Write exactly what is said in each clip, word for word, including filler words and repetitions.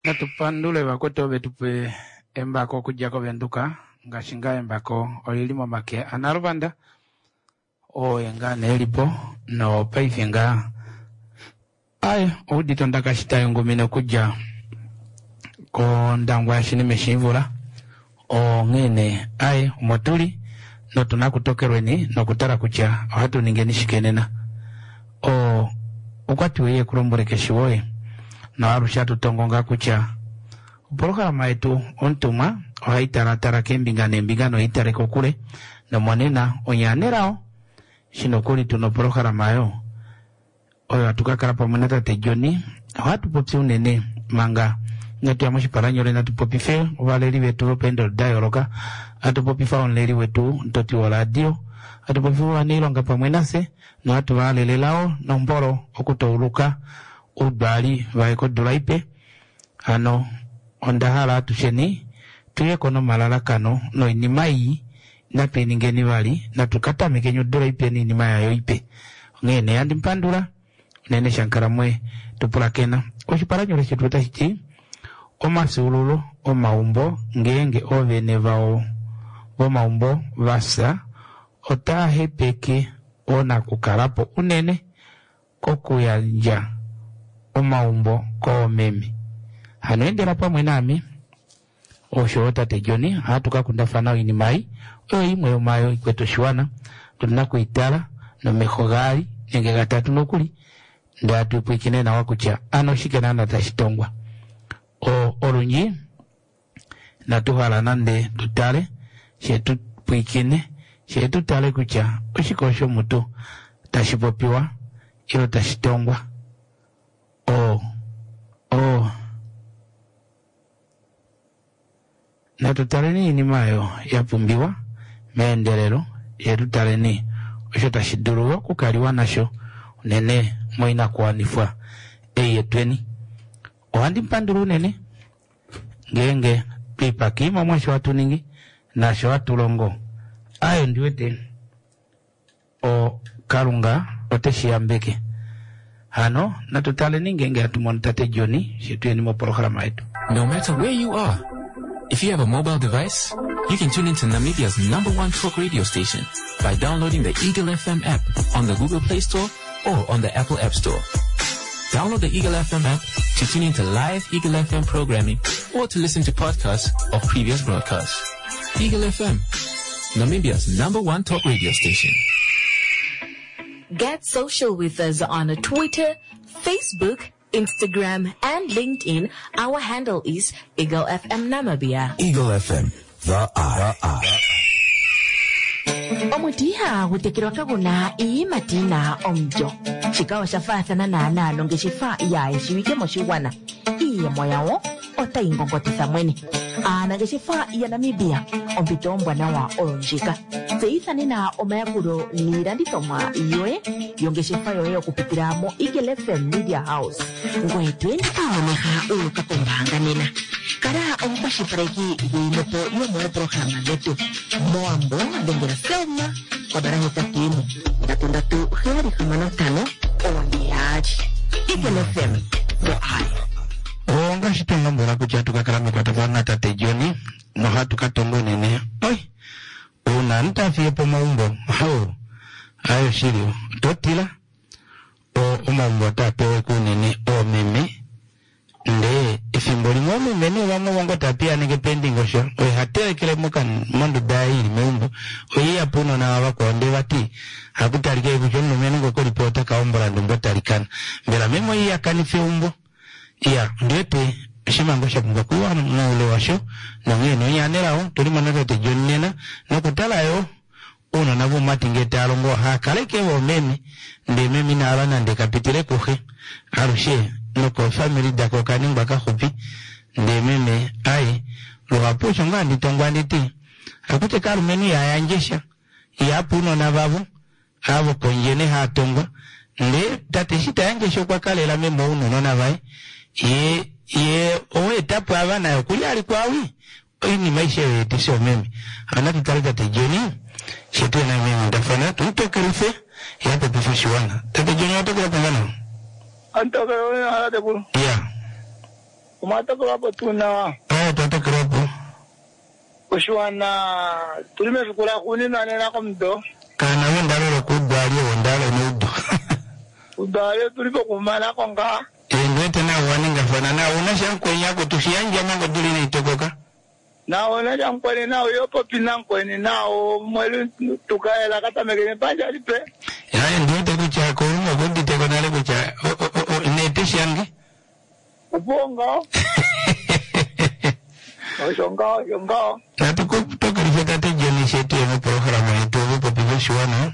Natupandule bakoto betupe embako kujako benduka ngashinga embako olilimo make analubanda o enga nelipo no paifinga ay udito ndakashita yongomino kuja ko ndangwa shini meshivula o ngene ay umotuli no tunakutokerweni no kutara kucha hatu ningeni shikenena o ukwati weye kulombuleke shiwoye na arusha tutongonga kucha programa yetu ontuma ohaitara tara kembingana embingano hitare kokule no mwanena onyanerao shino kuli tuno programa yo oyo atukakara pamwe tate Joni watu popsi unene manga ngati amoshi paranyole na tupopife valeri wetu lopendo dayoroka atupopifa onleri wetu ntoti wa radio atupopifa wanilonga pamwe nase no atu valelelao no mboro okutouluka udali vaiko dulaipe ano ondahala tusheni tuye kono malala kano no inimai na peningeni vali na tukata mekenyo dulaipe ni inimaya yoipe ngene andi mpandura nene shankara mwe tupula kena oshiparanyole chetuta hichi oma sululu oma umbo ngenge ovene vao oma umbo vasa otahe peke ona kukarapo unene kokuyanja omaumbo ko meme hanoendera pamwe nami osho tate Joni hatuka kundafana inimai oyo imwe omayo ikweto shwana tunakuitala no mehogari nenge gatatu nokuli ndatu pwikine na wakucha ano shikena na tashitongwa o olunji natuhala nande tutale shetu pwikine shetu tale kucha oshikosho mutu tashipopiwa ilo tashitongwa oh oh na tutaleni inimayo yapumbiwa meendelero yetutaleni osho tashiduluwa kukaliwa nasho nene moina kuwanifwa eye tweni ohandi mpandulu nene ngenge pipa kima mwasho watu ningi nasho watu longo ayo ndiwete o kalunga oteshiyambeke hano natutale ningenge atumontate Joni shetu mo programa yetu. No matter where you are, if you have a mobile device, you can tune into Namibia's number one talk radio station by downloading the Eagle F M app on the Google Play Store or on the Apple App Store. Download the Eagle F M app to tune into live Eagle F M programming or to listen to podcasts of previous broadcasts. Eagle F M, Namibia's number one talk radio station. Get social with us on Twitter, Facebook, Instagram, and LinkedIn. Our handle is Eagle F M Namibia. Eagle F M, the eye. The eye. Omutiha hutekirwa kaguna ii matina omjo. Chikawa shafathana na anano ngeshifa iya ishiwike moshiwana. Iye moyawo ota ingongotisa mwene. Ana ngeshifa iya Namibia ompito mbwana wa olonjika. Seithani na omayakuro niranditoma iyoe yongeshifa yoye kupitira mo Eagle F M Media House. Ngwetweni kaoneha uka kumbanga nina. Kara ompashi pareki winopo yomo programa letu. Moambo dengera selma kwa barahita timu. Datu datu heri hamano tano oniaji. Eagle F M, the eye. Onga shitonga mbora kuchatu kakarame kwa tafana tate Joni no hatu katongo nene oi una ntafie po maumbo hao ayo shirio totila o umaumbo tapewe kunene o meme nde ifimboli ngome mene wango wango tapia nige pendingo sho oi hatere kile muka mondo dairi meumbo oi ya puno na wako onde wati hakutarike kuchono mene ngoko ripota kaombra ndumbo tarikana mbela memo iya kanifi umbo iya ndete shimango shakunga kuwa na ule washo na ngeno yanelao tuli manaka te Jonina na kutala yo uno nabu matingeta alongo hakaleke wo meme nde meme na alana nde kapitile kuhe arushe noko family dako kanimba kahupi nde meme ai lo aposho ngandi tongwandi ti akute karu menu ya yanjesha ya puno na babu abo konjene hatongwa nde tateshita yanjesho kwa kale la memo uno nona vai ye ye owe tapu abana yokuli alikuwawi ini maisha yetu sio mimi ana tutalika te Joni shetu na mimi ndafana tutokerufe ya pepe shiwana tate Joni atoka pangana antoka ona hala de bulu yeah Kumata kulapo tuna. Oh, tata kulapo. Kushwana tulime fikula kuni na nena komdo. Kana wendalo kudali wendalo nudo. Udali tulipo kumana konga. Endete na waninga fana na unasha kwenya kutushiyanja mango duli itokoka. Na unasha kwenya na yopo pina kwenya na mwelu tukaela kata megene panja alipe. Ya ndete kucha ko mo godi te konale kucha. Nete shangi. Ubonga. Shonga, shonga. Na tuko toka rifeka te jeni shetu ya programa yetu hapo piga shwana.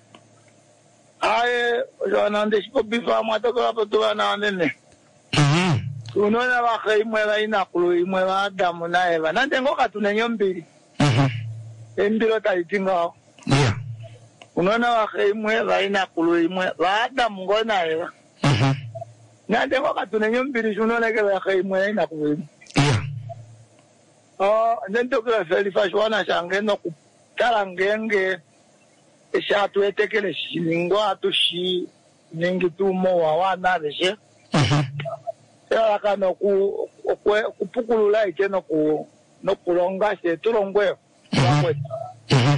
Aye, jona ndesipo bifa mwatoka hapo tu na nene. Mhm. Unaona wakai mwewa inakulu imwewa Adamu na Eva. Nande ngoka tunenyo mbili. Mhm. Embiro talitinga. Yeah. Unaona wakai mwewa inakulu imwewa Adamu ngona Eva. Mhm. Nande ngoka tunenyo mbili unaona ke wakai mwewa inakulu. Yeah. Oh, nendo kwa feli fashwana shange no kutala ngenge eshatu etekele shiningo atushi ningi tumo wa wana beshe. Mhm. Ya kana ku kupukulula ike no ku no kulonga se tulongwe. Mhm.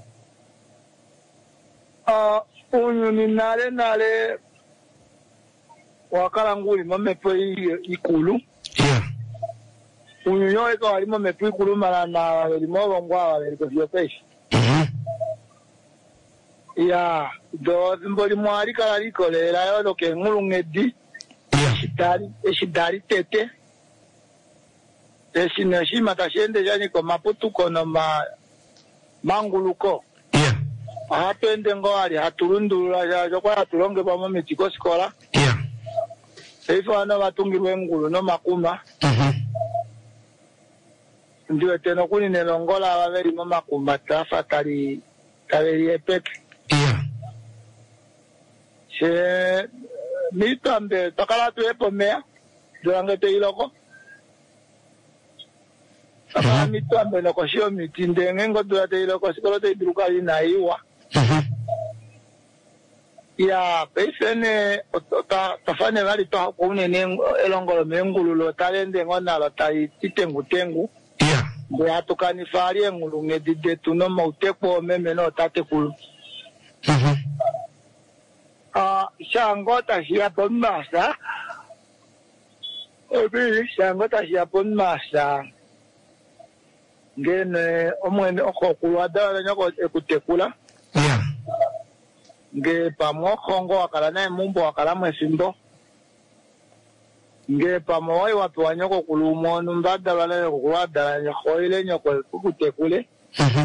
Ah, unyu ni nale nale wakala nguli mamepo ikulu. Yeah. Unyu yoe kwa walimo mepo ikulu mara na limo wangwa wale kwa fiopesha. Mhm. Ya, do zimboli mwari kala likole la yo loke ngulungedi. Yeah. Shidari, shidari tete. Esi neshi matashende jani ko maputu kono ma manguluko. Yeah. Ahapende ngwali haturundula ya jokwa hatulonge pa mami tiko sikola. Yeah. Eifo ano batungirwe ngulu no makuma. Mhm. Ndiwe teno kuni nelongola ababeri mo makuma tafa tali tali epeke. Yeah. She mitambe takala tu epo mea durante te iloko. Takala Mhm. mitambe loko shio mitinde ngengo durante iloko sikolo te iduka ina iwa. Mhm. Ya peifene ta tafane vali to kune ne elongolo mengulu lo talende ngona lo tai titengu tengu. Yeah. Be atukani fari engulu ngedide tuno mautepo meme no tatekulu. Mhm. Ah, shangota siya ponmasa. Obi shangota siya ponmasa. Ngene omwene okokulu adala nyoko ekutekula. Yeah. Nge pamo kongo akala na mumbo akala mwesimbo. Nge pamo wai watu wanyoko kulumo numbada wale kukuwada nyoko ile nyoko kukutekule. Mhm.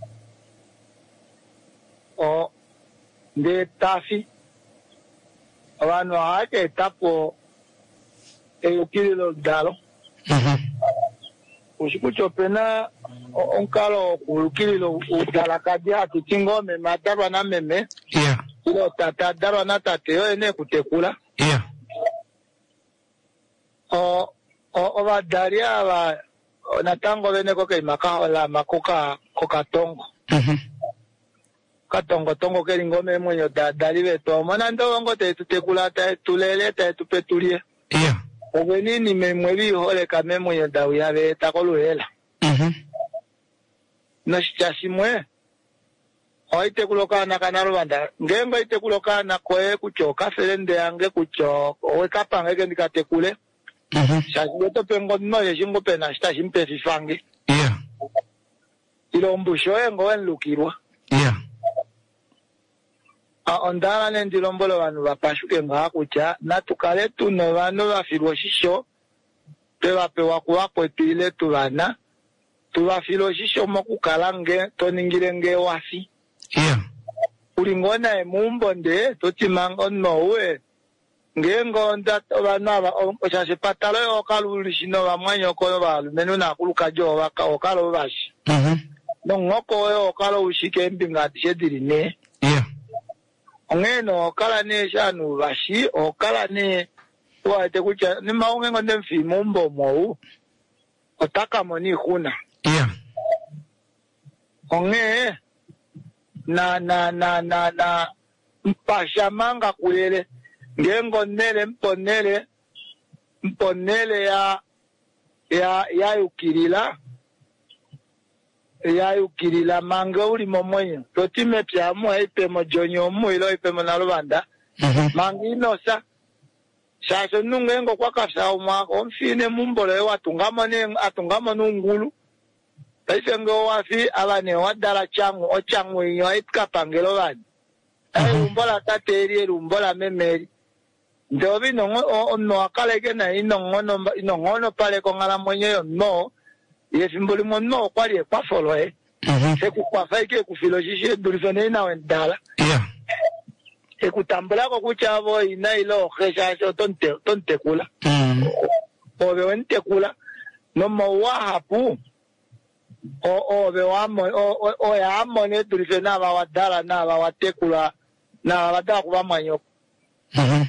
O nge tafi. Abantu hake tapo eyukililo dalo. Mhm. Ushikucho pena onkalo kulukililo udala kadi hatu tingome madarwa na meme. Yeah. Ilo tata darwa na tate yo ene kutekula. Yeah. O o ova daria wa natango bene koke maka la makoka koka tongo. Mhm. Katongo tongo keli ngome mwenyo da dalibe to mona ndo ngo te tutekula ta tulele ta tupetulie. Yeah. Obenini memwebi hole kame mwenyo da uyabe takoluhela. Mhm. Nashitasimwe oite kulokana kana rwanda ngengo ite kulokana koe kuchoka felende yange kucho owe kapanga ke ndikatekule. Mhm. Shaji to pengo no yeshingo pena shita shimpe fifangi. Yeah. Ilombusho engo enlukirwa. Yeah. A ondala nendilombolo banu bapashuke ngakucha natukale tuno banu bafirwa shisho pebapewa kuwa kwetile tubana tubafilo shisho mokukalange toningirenge wafi. Yeah. Ulingona emumbonde totimanga nowe ngengo ndato banaba ochase patalo yokalulishino bamwanyo ko balumenu nakuluka jo baka okalo bashi. Mhm. No ngoko yo okalo ushike mbinga tshediline. Yeah. Ngeno okala ne shanu bashi okala ne wate kucha ni maungengo ndemfi mumbo mo otaka moni khuna. Yeah. Onge na na na na na mpasha manga kulele ngengo nele mponele mponele ya ya ya ukirila ya ukirila manga uli momwenyo totime pya mo ipe mo jonyo mo ilo ipe mo nalubanda manga inosa shaso nungengo kwa kafsa umako omfine mumbole watungama ne atungama nungulu ife ngo wafi abane wadala changu ochangu inyo itkapangelo bani ai umbola tateri umbola memeri ndobi no no akalege na inongono inongono pale kongala mwenyeyo no yefimbuli monno kwali kwa folo eh se ku kwa faike ku filosofie dulisone na wendala yeah ekutambula ko kuchavo ina ilo khesha so tonte tonte kula mm obe wente kula no mawa hapu o o be wa mo o o ya mo ne dulisone na ba wadala na ba watekula na wadala kuba manyo mhm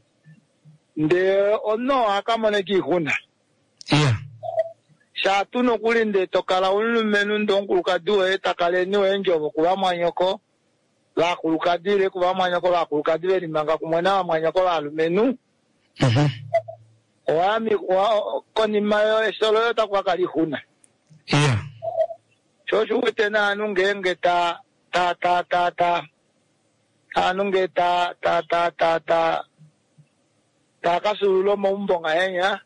nde ono akamone ki huna yeah sha tuno kulinde tokala ulumenu ndonguluka duwe takale niwe njobo kuba manyoko la kulukadire kuba manyoko la kulukadire limanga kumwana manyoko la lumenu mhm wami wa koni mayo esolo yota kwa kali huna yeah shoshu tena nungenge ta ta ta ta ta anunge ta ta ta ta ta ta kasululo mumbonga yenya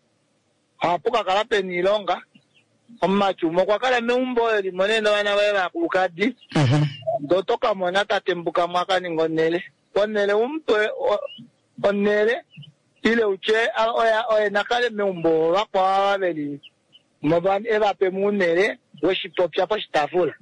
apuka kala penilonga omachumo kwa kala meumbo limoneno wana wewe akukadi mhm dotoka mona tatembuka mwaka ningonele onele umpe onele ile uche oya oya nakale meumbo wakwa wabeli mobani eba pe munele weshipopya po shitafula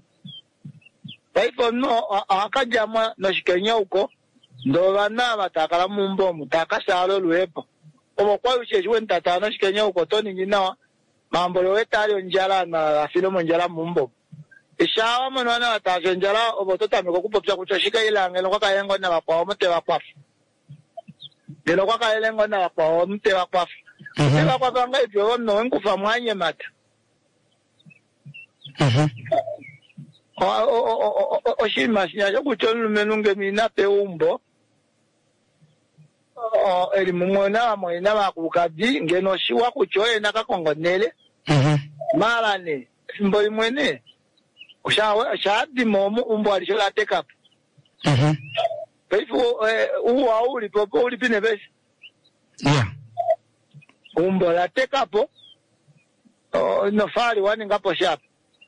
baifo no akajama no shikenya uko ndo bana batakala mumbo mutaka salo luepo obo kwa ushejwe ntatano shikenya uko toni nyina mambo lo etali njala na afilo monjala mumbo ishawa monwana bataje njala obo totame ko kupopya kuchashika ilange lo kwa yengo na bakwa mute bakwa ngelo kwa kayelengo na bakwa mute bakwa eba kwa banga ibyo no nkufa mwanye mata mhm o o o shima shinya yo kuchonu menunge mina pe umbo o eli mumona mwena bakukadi ngeno shiwa kuchoye nakakongonele mhm mara ne simbo imwene ushawe shadi momo umbo alishola take up mhm peifu uwa uli popo uli pine besi yeah umbo la take up no fali wani ngapo sharp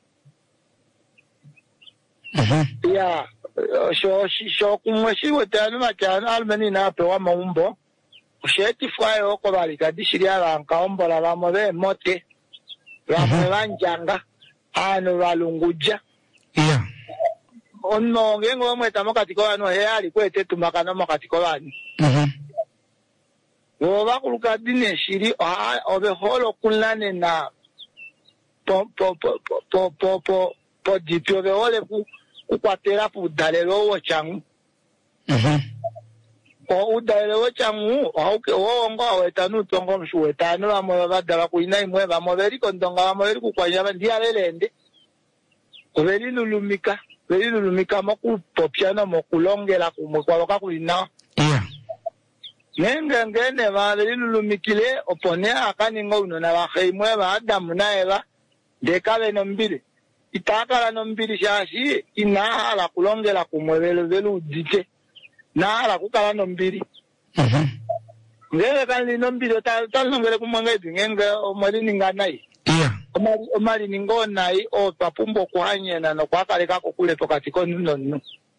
mhm ya sho sho kumweshiwe tano makana almeni na pe wa maumbo usheti fwayo ko bali kadishiria ranka ombola bamobe mote bamwe banjanga ano balunguja yeah onno ngengo mweta makatiko ano he ali kwete tumakana makatiko bani mhm wo bakuluka dine shiri obe holo kulane na po po po po po po po dipyo be ole ku kukwatera pu dalelo wo changu mhm o udalelo wo changu o ke wo ngo wetanu tongo mshuwetanu bamwe badala kuina imwe bamwe beri kondonga bamwe beri kukwanya bandia lelende oberi lulumika beri lulumika makupopyana mokulongela kumwe kwa bakakulina yeah nenge ngene ba beri lulumikile opone akani ngo uno na baheimwe ba adamu na eva dekabe no mbili itakala no mbili shashi inahala kulongela kumwebelo velu dite nahala kukala no mbili mhm ngeke kanli no mbili tal tal ngele kumwanga ngenge omali ninganai yeah omali omali ningonai o papumbo kwanyena no kwakale kako kule pokati konuno no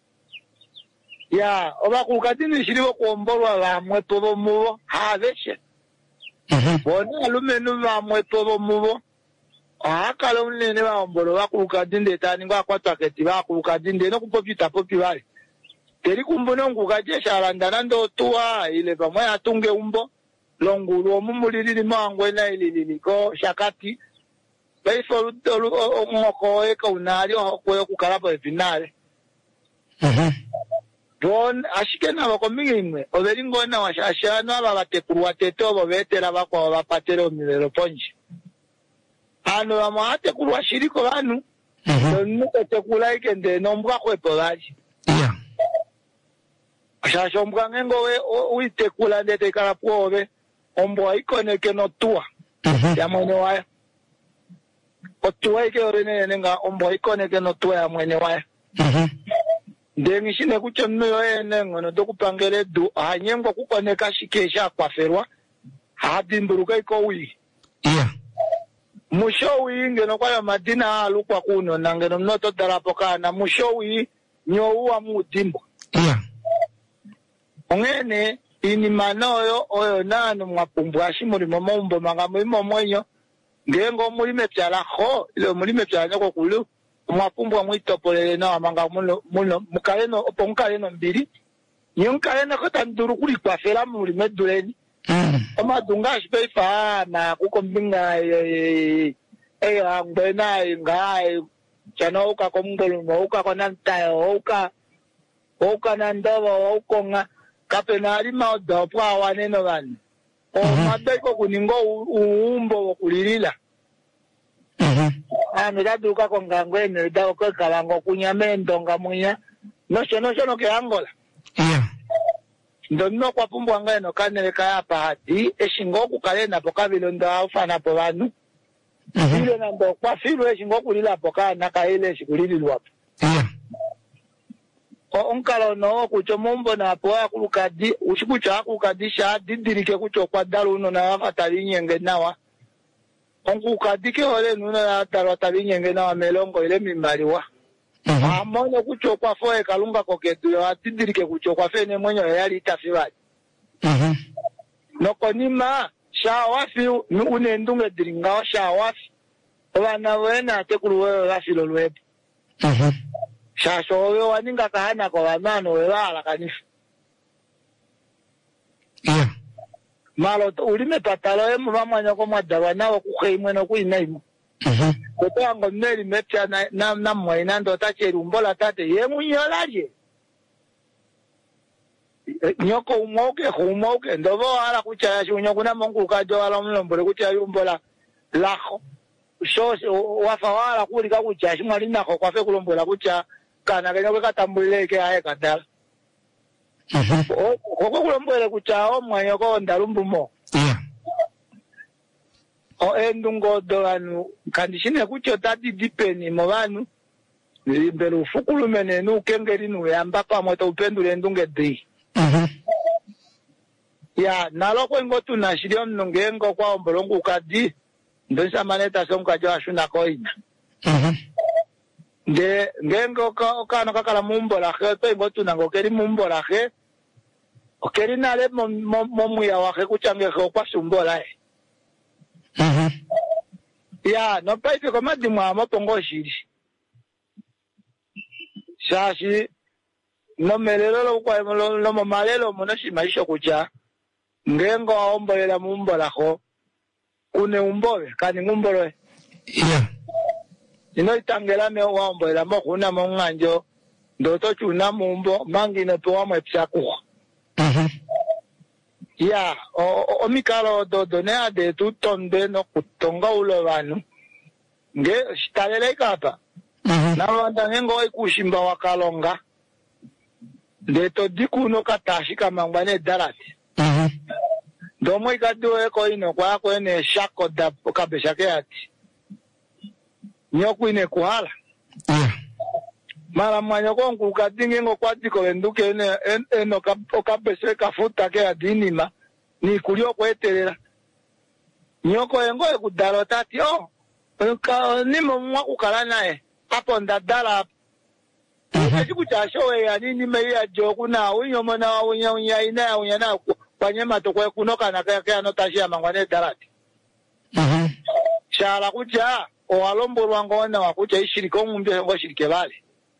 ya oba kukatini shiriwo kuombolwa bamwe tobo mubo habeshe mhm bona lumenu bamwe tobo mubo akala unene baombolo bakukadinde tani ngwa kwatwaketi bakukadinde no kupopita popi bale teri kumbono ngukaje shalandana ndo tuwa ile pamwe atunge umbo longulu omumuliriri mangwe na ililiko shakati baifo ngoko eka unali okwe kukala po finale mhm don ashikena bakomingimwe oberi ngona washashana babatekurwa teto bobetera bakwa bapatero milero ponji ano bamate kulwa shiriko banu nuko tekula ikende nombwa kwepo bali yeah ashasho mbwa ngengo we uitekula ndete kala pobe ombo ikoneke no tua Mhm. ya mwene wayo otua ike orene nenga ombo ikoneke no tua ya mwene wayo Mhm. ndengi shine kucho nyo ene ngono dokupangele du hanyengo kukoneka shikesha kwaferwa hadimburuka iko wi Yeah. mushowi ngeno kwa madina alukwa kuno nangeno mnoto darapo kana mushowi nyo wa mudimbo Yeah. ongene ini manoyo oyo nanu mwapumbwa shimuri momombo mangamo imomwenyo ngengo mulime pyala ho ile mulime pyala ko kulu mwapumbwa mwitopolele na manga muno muno mukaleno opo mukaleno mbiri nyonkaleno ko tanduru kuli kwafela mulime duleni Mm. amadunga shipefa na kukombinga eh eh angena ngai chano uka kombolo uka konanta uka uka nandawa ukonga kapenali maodo kwa waneno bani o mabeko kuningo uumbo wokulilila Mhm. ano daduka kongangwene dawo ko kalango kunyamendo ngamunya no shono shono ke angola Yeah. ndonno kwa pumbwa ngeno kanele kaya pahati eshingo kukalena pokabilo ndo afana po banu Mhm. ile ndo kwa filo eshingo kulila poka na kaile shikulililwa Yeah. o onkalo no kucho mombo na po akulukadi ushikucha akukadisha didirike kucho kwa daluno na afatali nyenge nawa onkukadike ole nuno na talo tali nyenge nawa melongo ile mimbaliwa Mhm. amono kucho kwa foe kalunga koketu yo atidirike kucho kwa fene mwenyo yali itafiwaji Mhm. nokonima shawafi unendunge diringa shawafi wana wena tekulu wewe gafilo lwepo Mhm. shasho wewe waninga kahana kwa wamano wewe ala kanisa Yeah. malo ulime patalo emu bamanya ko madawa nawo kukhimwe no kuinaimo Mhm. kotango neli mepya na na, na mwaina ndo tacheri umbola tate yemu nyolalie nyoko umoke umoke ndobo ala kuchaya shunyo kuna mongu kajo ala mlombole kuchaya umbola lakho so wafa wala kuli ka kuchaya shimali nako kwafe kulombola kucha kana kenyo katambuleke aye kadala Mhm. oko kulombole kucha omwanyo ko ndalumbumo Yeah. o endungo do anu kandishine kucho tati dipeni mo banu limbele ufukulumene nu kengeri nu yamba pa moto upendule ndunge dei Mhm. ya naloko ngo tunashiriyo mnongengo kwa ombolongo kadi ndonsa maneta sonka jo ashuna koina Mhm. nge ngengo ka kana kakala mumbola he to ngo tunango keri mumbola he okeri nale mo mo muya wa he kuchange he kwa sumbola he Mhm. ya no paife ko madimwa mo pongo shiri shashi no melelo lo kwa lo lo malelo mo na shimaisho kucha ngengo aombolela mumbola ho kune umbobe kani ngumbolo Yeah. ino itangela me waombolela mo kuna mo nganjo ndoto chuna mumbo mangi no to amwe pyaku Mhm. ya o o mikalo do do ne ade tu tonde no kutonga ulo banu nge shitalele kapa Mhm. na wanda ngengo ikushimba wakalonga ndeto dikuno katashi kama ngwane darati Mhm. ndomo ikadiwe ko ino kwa ko ene shako da kabesha ke ati nyoku ine kuhala Yeah. mara mwanyo ko nkukadinge ngo kwatiko enduke ene eno kabesha kafuta ke adinima ni kulio kweterera nyoko engo ekudaro tati o ka nimo mwa kukala naye hapo ndadala Ejiku chasho ya nini meya joku na unyo mona unya unya ina unya na kwanye matokwe kunoka na kaya kaya notashi ya mangwane darati. Mhm. Shala kucha o alombo rwango na wakucha ishiriko ngumbe ngo shirike bale.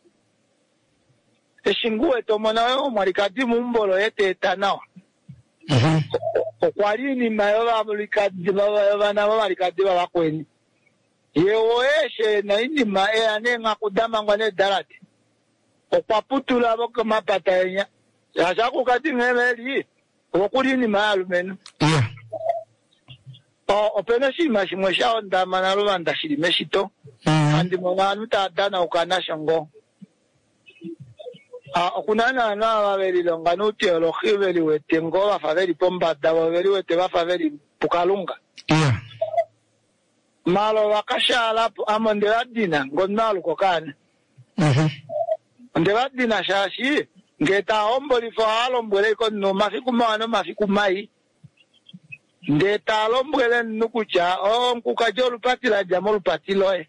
Eshinguwe to mona we marikadi mumbolo yete tanawa. Mhm. O kwali ni mayo ba marikadi baba bana ba marikadi baba kweni. Yewo eshe na ini ma e ane ngakudama ngwane darati. Opaputula boko mapatanya yasha kukati ngemeli okuli ni malu menu Yeah. o opena shima shimwe sha onda manalo banda shiri meshito Mhm. andi mona nuta dana ukana shongo Ah, kuna na na baveri longa no teologia beli wete ngoba faveri pomba da baveri wete ba faveri pukalunga. Yeah. Malo wakashala amonde adina ngonnalo kokana. Mhm. Onde adina shashi ngeta omboli fo alombole ko no mafiku mano mafiku mai. Ndeta alombole nukucha o nkukajolu patila jamolu patiloe.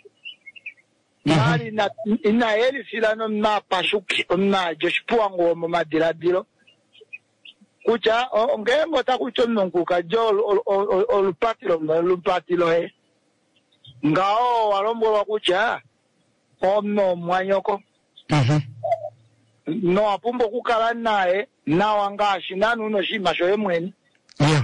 Mari na ina eli filano na pashuki na joshpua ngomo madiradilo kucha ongengo takucho nonkuka jol olupatilo olupatilo he ngao walombo wakucha omno mwanyoko Mhm. no apumbo kukala nae na wangashi nanu no shima shoye mweni Yeah.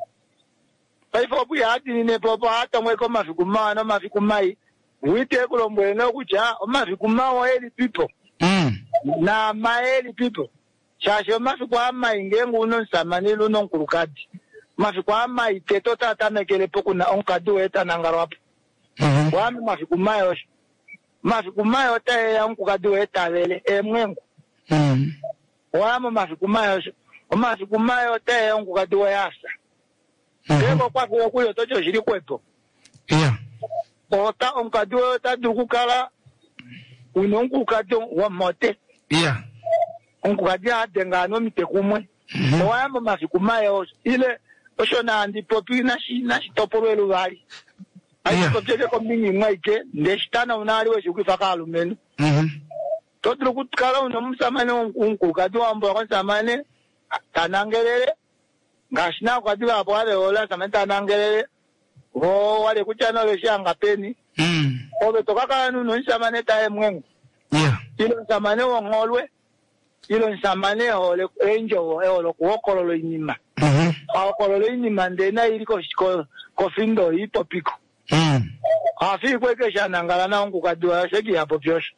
paifo buya hati nine popo hata mweko mafikumano mafikumai wite kulombwe no kucha omafikumao eli people Mm. na maeli people shasho mafikwa ama ingengu uno nsamanilo uno nkurukadi mafikwa ama iteto tata mekele poku na onkadu weta nangarwapo Mhm. wami mafikumayo mafikumayo ta ya nkukadu weta wele e mwengu Mm. wami mafikumayo mafikumayo ta ya nkukadu weyasa Mhm. kego kwa kuyo kuyo tocho shiri kwepo Yeah. ota onkadu weta dukukala uno nkukadu wa mote Yeah. onkukadi adengano mitekumwe Mhm. wayamba mafikumayo ile oshona andi popi na shi na shitoporo bali Yeah. ayi kopje ko mingi mwaike ndeshitana unali we shukifaka alumenu Mhm. totru kutkala uno musamane unku kadi wambo ko samane tanangelele ngashina kwadi babo wale ola samane tanangelele wo wale kuchana le shanga peni Mm. obe tokaka nuno nsamane tae mwengu Yeah. ilo nsamane wongolwe ilo nsamane ole enjo olo kuokololo inyima Mhm. akololo inyima ndena iliko ko kofindo itopiko Mm. afi kweke shanangala na ungu kadua sheki hapo pyosha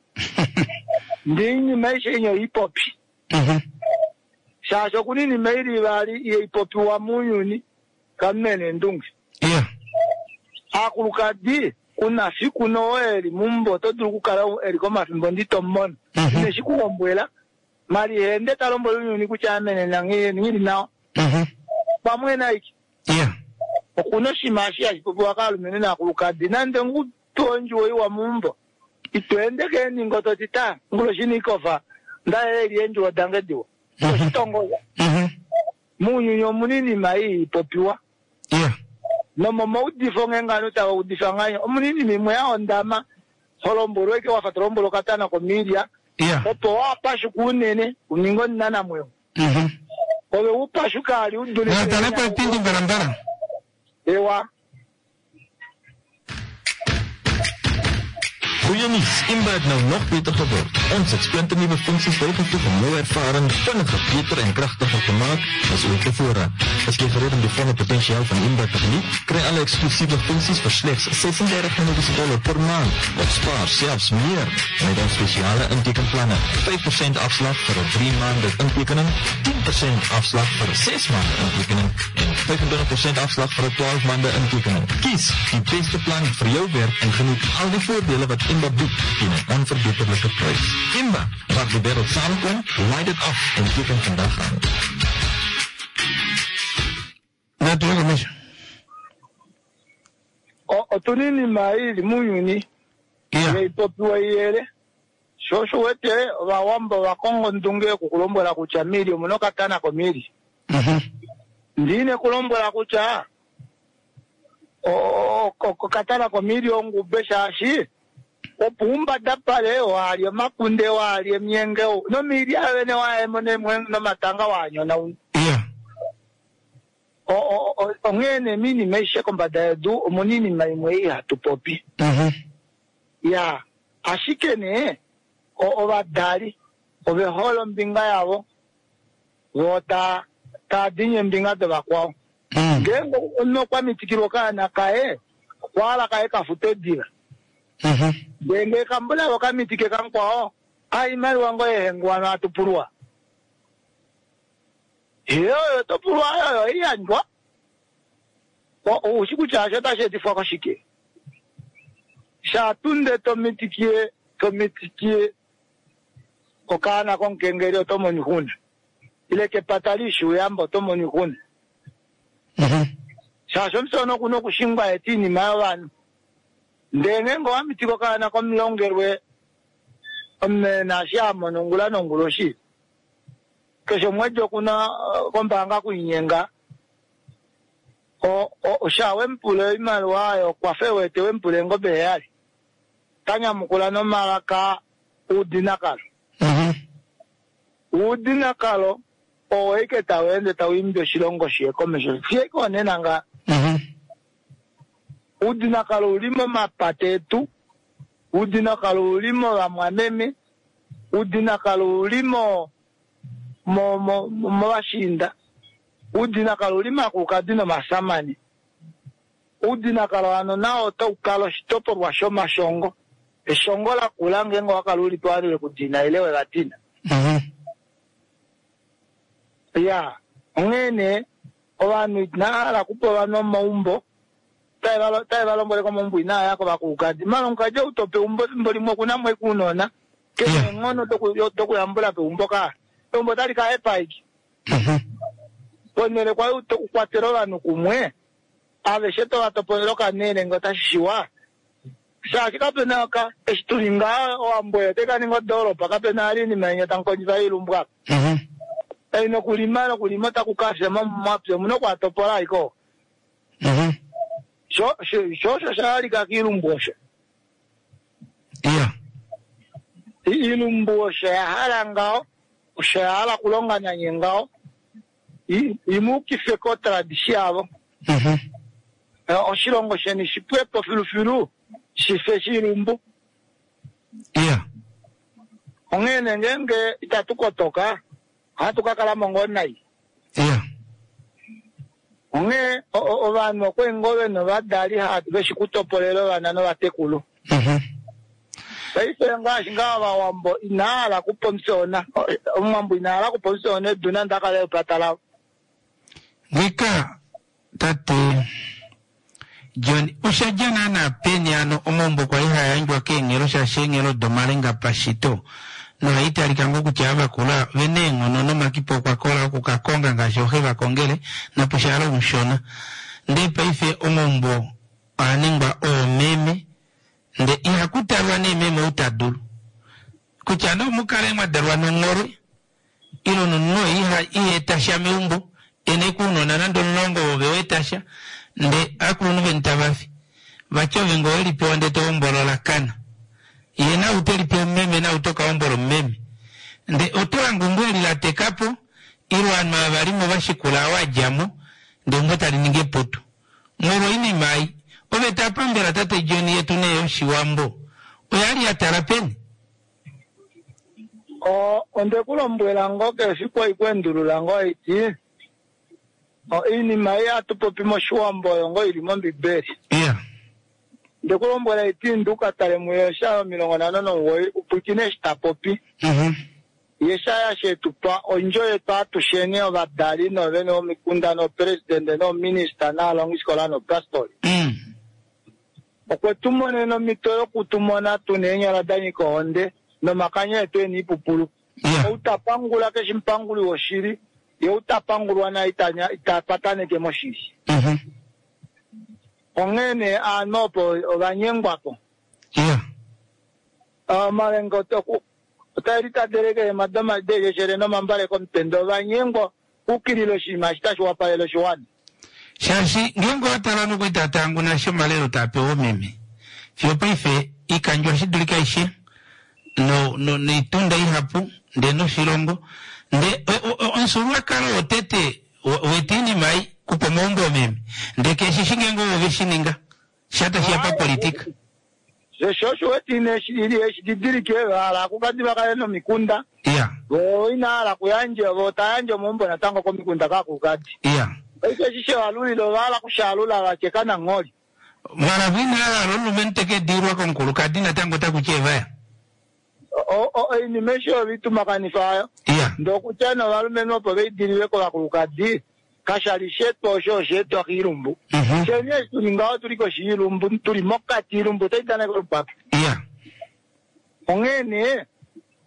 ndinyi maisha inyo hipopi Mhm. shasho kunini meiri bali ye hipopi wa muyuni kamene ndungi Yeah. akulukadi kuna siku noeli mumbo toduru kukala eri koma fimbo ndito mmona Mhm. ne siku ngombwela mali hende talombo lunyuni kuchamene nangi ngiri nao Mhm. pamwena iki Yeah. okuno shimashi achipopi wakalumene nakulukadi nande ngutonjwo iwa mumbo itwende keni ngoto tita ngulo shinikova ndaeli enjwo dangediwa Mhm. shitongoza Mhm. munyunyo munini mai popiwa Yeah. nomo maudifo ngengano tawa udifanganya omunini mimwe ya ondama holomboro ke wafatolomboro katana ko media Yeah. opo wapashu kunene uningo nana mwe Mhm. obe upashu kali udule Na tanapo pindi barambara. ewa Goeie nuus, Imba het nou nog beter geword. Ons het splinternuwe funksies bygevoeg om jou ervaring vinniger, beter en kragtiger te maak as ooit tevore. As jy gereed om die volle potensiaal van Imba te geniet, kry alle eksklusiewe funksies vir slegs ses en dertig dollar per maand. Of spaar selfs meer met ons spesiale intekenplanne. vyf persent afslag vir 'n drie maande intekening, tien persent afslag vir 'n ses maande intekening en vyfentwintig persent afslag vir 'n twaalf maande intekening. Kies die beste plan vir jou werk en geniet al die voordele wat Imba bied teen 'n onverbeterlike prys. Imba, waar die wêreld saamkom, laai dit af en teken vandag aan. Dat wil ik mis. o otunini mai muyuni Yeah. ye popiwa yele shosho wete wawamba wakongo ndunge kukulombola kucha mili muno katana ko mili Mhm. ndine kulombola kucha o ko katana ko mili ongu beshashi opumba dapale wali makunde wali myenge no mili awene wae mone mwen no matanga wanyo na un Yeah. o o o ngene mini meishe kombada du munini mai mwei hatupopi Mhm. ya ashikene o obadali obe holo mbinga yabo wota ta dinye mbinga de bakwao Mm. ngengo no kwa mitikiro kana kae kwala kae kafute dira Mhm. ngenge kambula waka mitike kankwao ai mari wango ehengwa na tupurwa iyo tupurwa yo iyanjwa o ushiku chaje tashe tifaka shike shatunde to mitikie to mitikie okana kon kengeri otomoni huna ile ke patalishu yamba otomoni huna mhm sasho msono kuno kushingwa etini mawana ndenge ngo amitiko kana komlongerwe omme na shamo nongula nonguloshi kesho mwejo kuna kombanga kuinyenga o o shawe mpule imali wayo kwa fewete wempule ngobe yali tanya mukula no malaka udinakalo mhm udinakalo o eke tawende tawimbyo shilongo sheko mesho fieko nenanga mhm udinakalo ulimo mapatetu udinakalo ulimo la mwaneme udinakalo ulimo mo mo mo washinda udinakalo ulimo akukadino masamani udinakalo ano nao to ukalo shitopo wa shoma shongo eshongo la kulange ngo akaluli twalile kudina ilewe gatina mhm ya ngene obanu nala kupo bano maumbo taibalo taibalo mbole kwa mumbu ina yako bakukadi malo nkaje utope umbo mboli mwe kuna mwe kunona ke Yeah. ngono toku toku yambula pe umbo ka umbo tali ka epaiki mhm ponele kwa uto kwatero banu kumwe ave sheto batopolo kanene ngota shiwa sha kikapena ka estulinga o ambo te kaningo doro pakapena ali ni menya tankonjiza ilumbwa mhm eno kulima no kulima takukasha mamu mapya muno kwatopola iko mhm sho sho sho shali ka kilumbosho yeah ilumbosho ya halangao ushala kulonga na nyengao imuki feko tradisiavo mhm oshilongo sheni shipwepo filufilu shife shilumbu yeah ongene ngenge itatukotoka hatukakala mongonai yeah onge obanu okwengobe no badali hatu beshikutopolelo bana no batekulu mhm baise ngashi ngaba wambo inala kupomsona umambo inala kupomsona duna ndakale patala ngika tate John ushajana na penyano omombo kwa iha yanjwa kengero sha shengero domalenga pashito no haita likango kuchaba kula venengo no no makipo kwa kola kukakonga ngashohe bakongele na pushalo mshona nde paife omombo anengba o meme nde iha kutarwa ne meme utadulu kuchano mukale madarwa no ngore ilo no no iha iye tasha meumbo ene kuno nanando nongo wewe tasha nde akulu ventabafi bacho vengo eli pe onde to ombolo la kana yena uteli pe meme na utoka ombolo meme nde otoa ngungweli la tekapo ilo anma barimo bashikula wajamo nde ngota linige poto ngoro ini mai obe tapambera tate joni yetu ne yoshiwambo oyali atarapeni o onde kulombwela ngoke sikwa ikwendulula ngo iti o ini mai atupopimo shiwambo ngo ilimo mbiberi yeah ndekulombwela iti nduka tale muyesha milongo nanono woi upukine shtapopi mhm yeshaya shetupa onjoye tatu shenye obadali no veno mikunda no president no minister na longiskola no pastor mm okwetumone no mitoro kutumona tunenyala daniko onde no makanya etu ni pupulu yeah utapangula ke shimpanguli woshiri ye utapangulwa na itanya itapatane ke moshiri mhm ongene anopo obanyengwapo yeah amarengo toku utairita dereke madama deje shere no mambale kontendo banyengo ukirilo shima shitashwa palelo shwani shashi ngengo atalano kwa itatangu na shomalero tape o meme fio paife ikanjwa shidulika ishe no no ni tunda ihapu nde no shilongo nde onsurua kala otete wetini mai kupo mombo meme nde keshi shingengo oveshininga shata shiapa politika je shosho wetine shiri eshididiri ala kukadi bakale no mikunda yeah bo ina ala kuyanje bo tayanje mombo na tango ko mikunda ka kukadi yeah ese shishe waluli lo bala kushalula bakekana ngoli mara vina ala lolo menteke dirwa konkulu kadina tango takucheva o o ini mesho vitu makanifayo yeah ndo kuchana walume no po beidiriwe ko bakukadi kashali sheto sho sheto kirumbu mhm chenye tulinga tuliko shirumbu tuli mokati rumbu taitana ko pap yeah ongene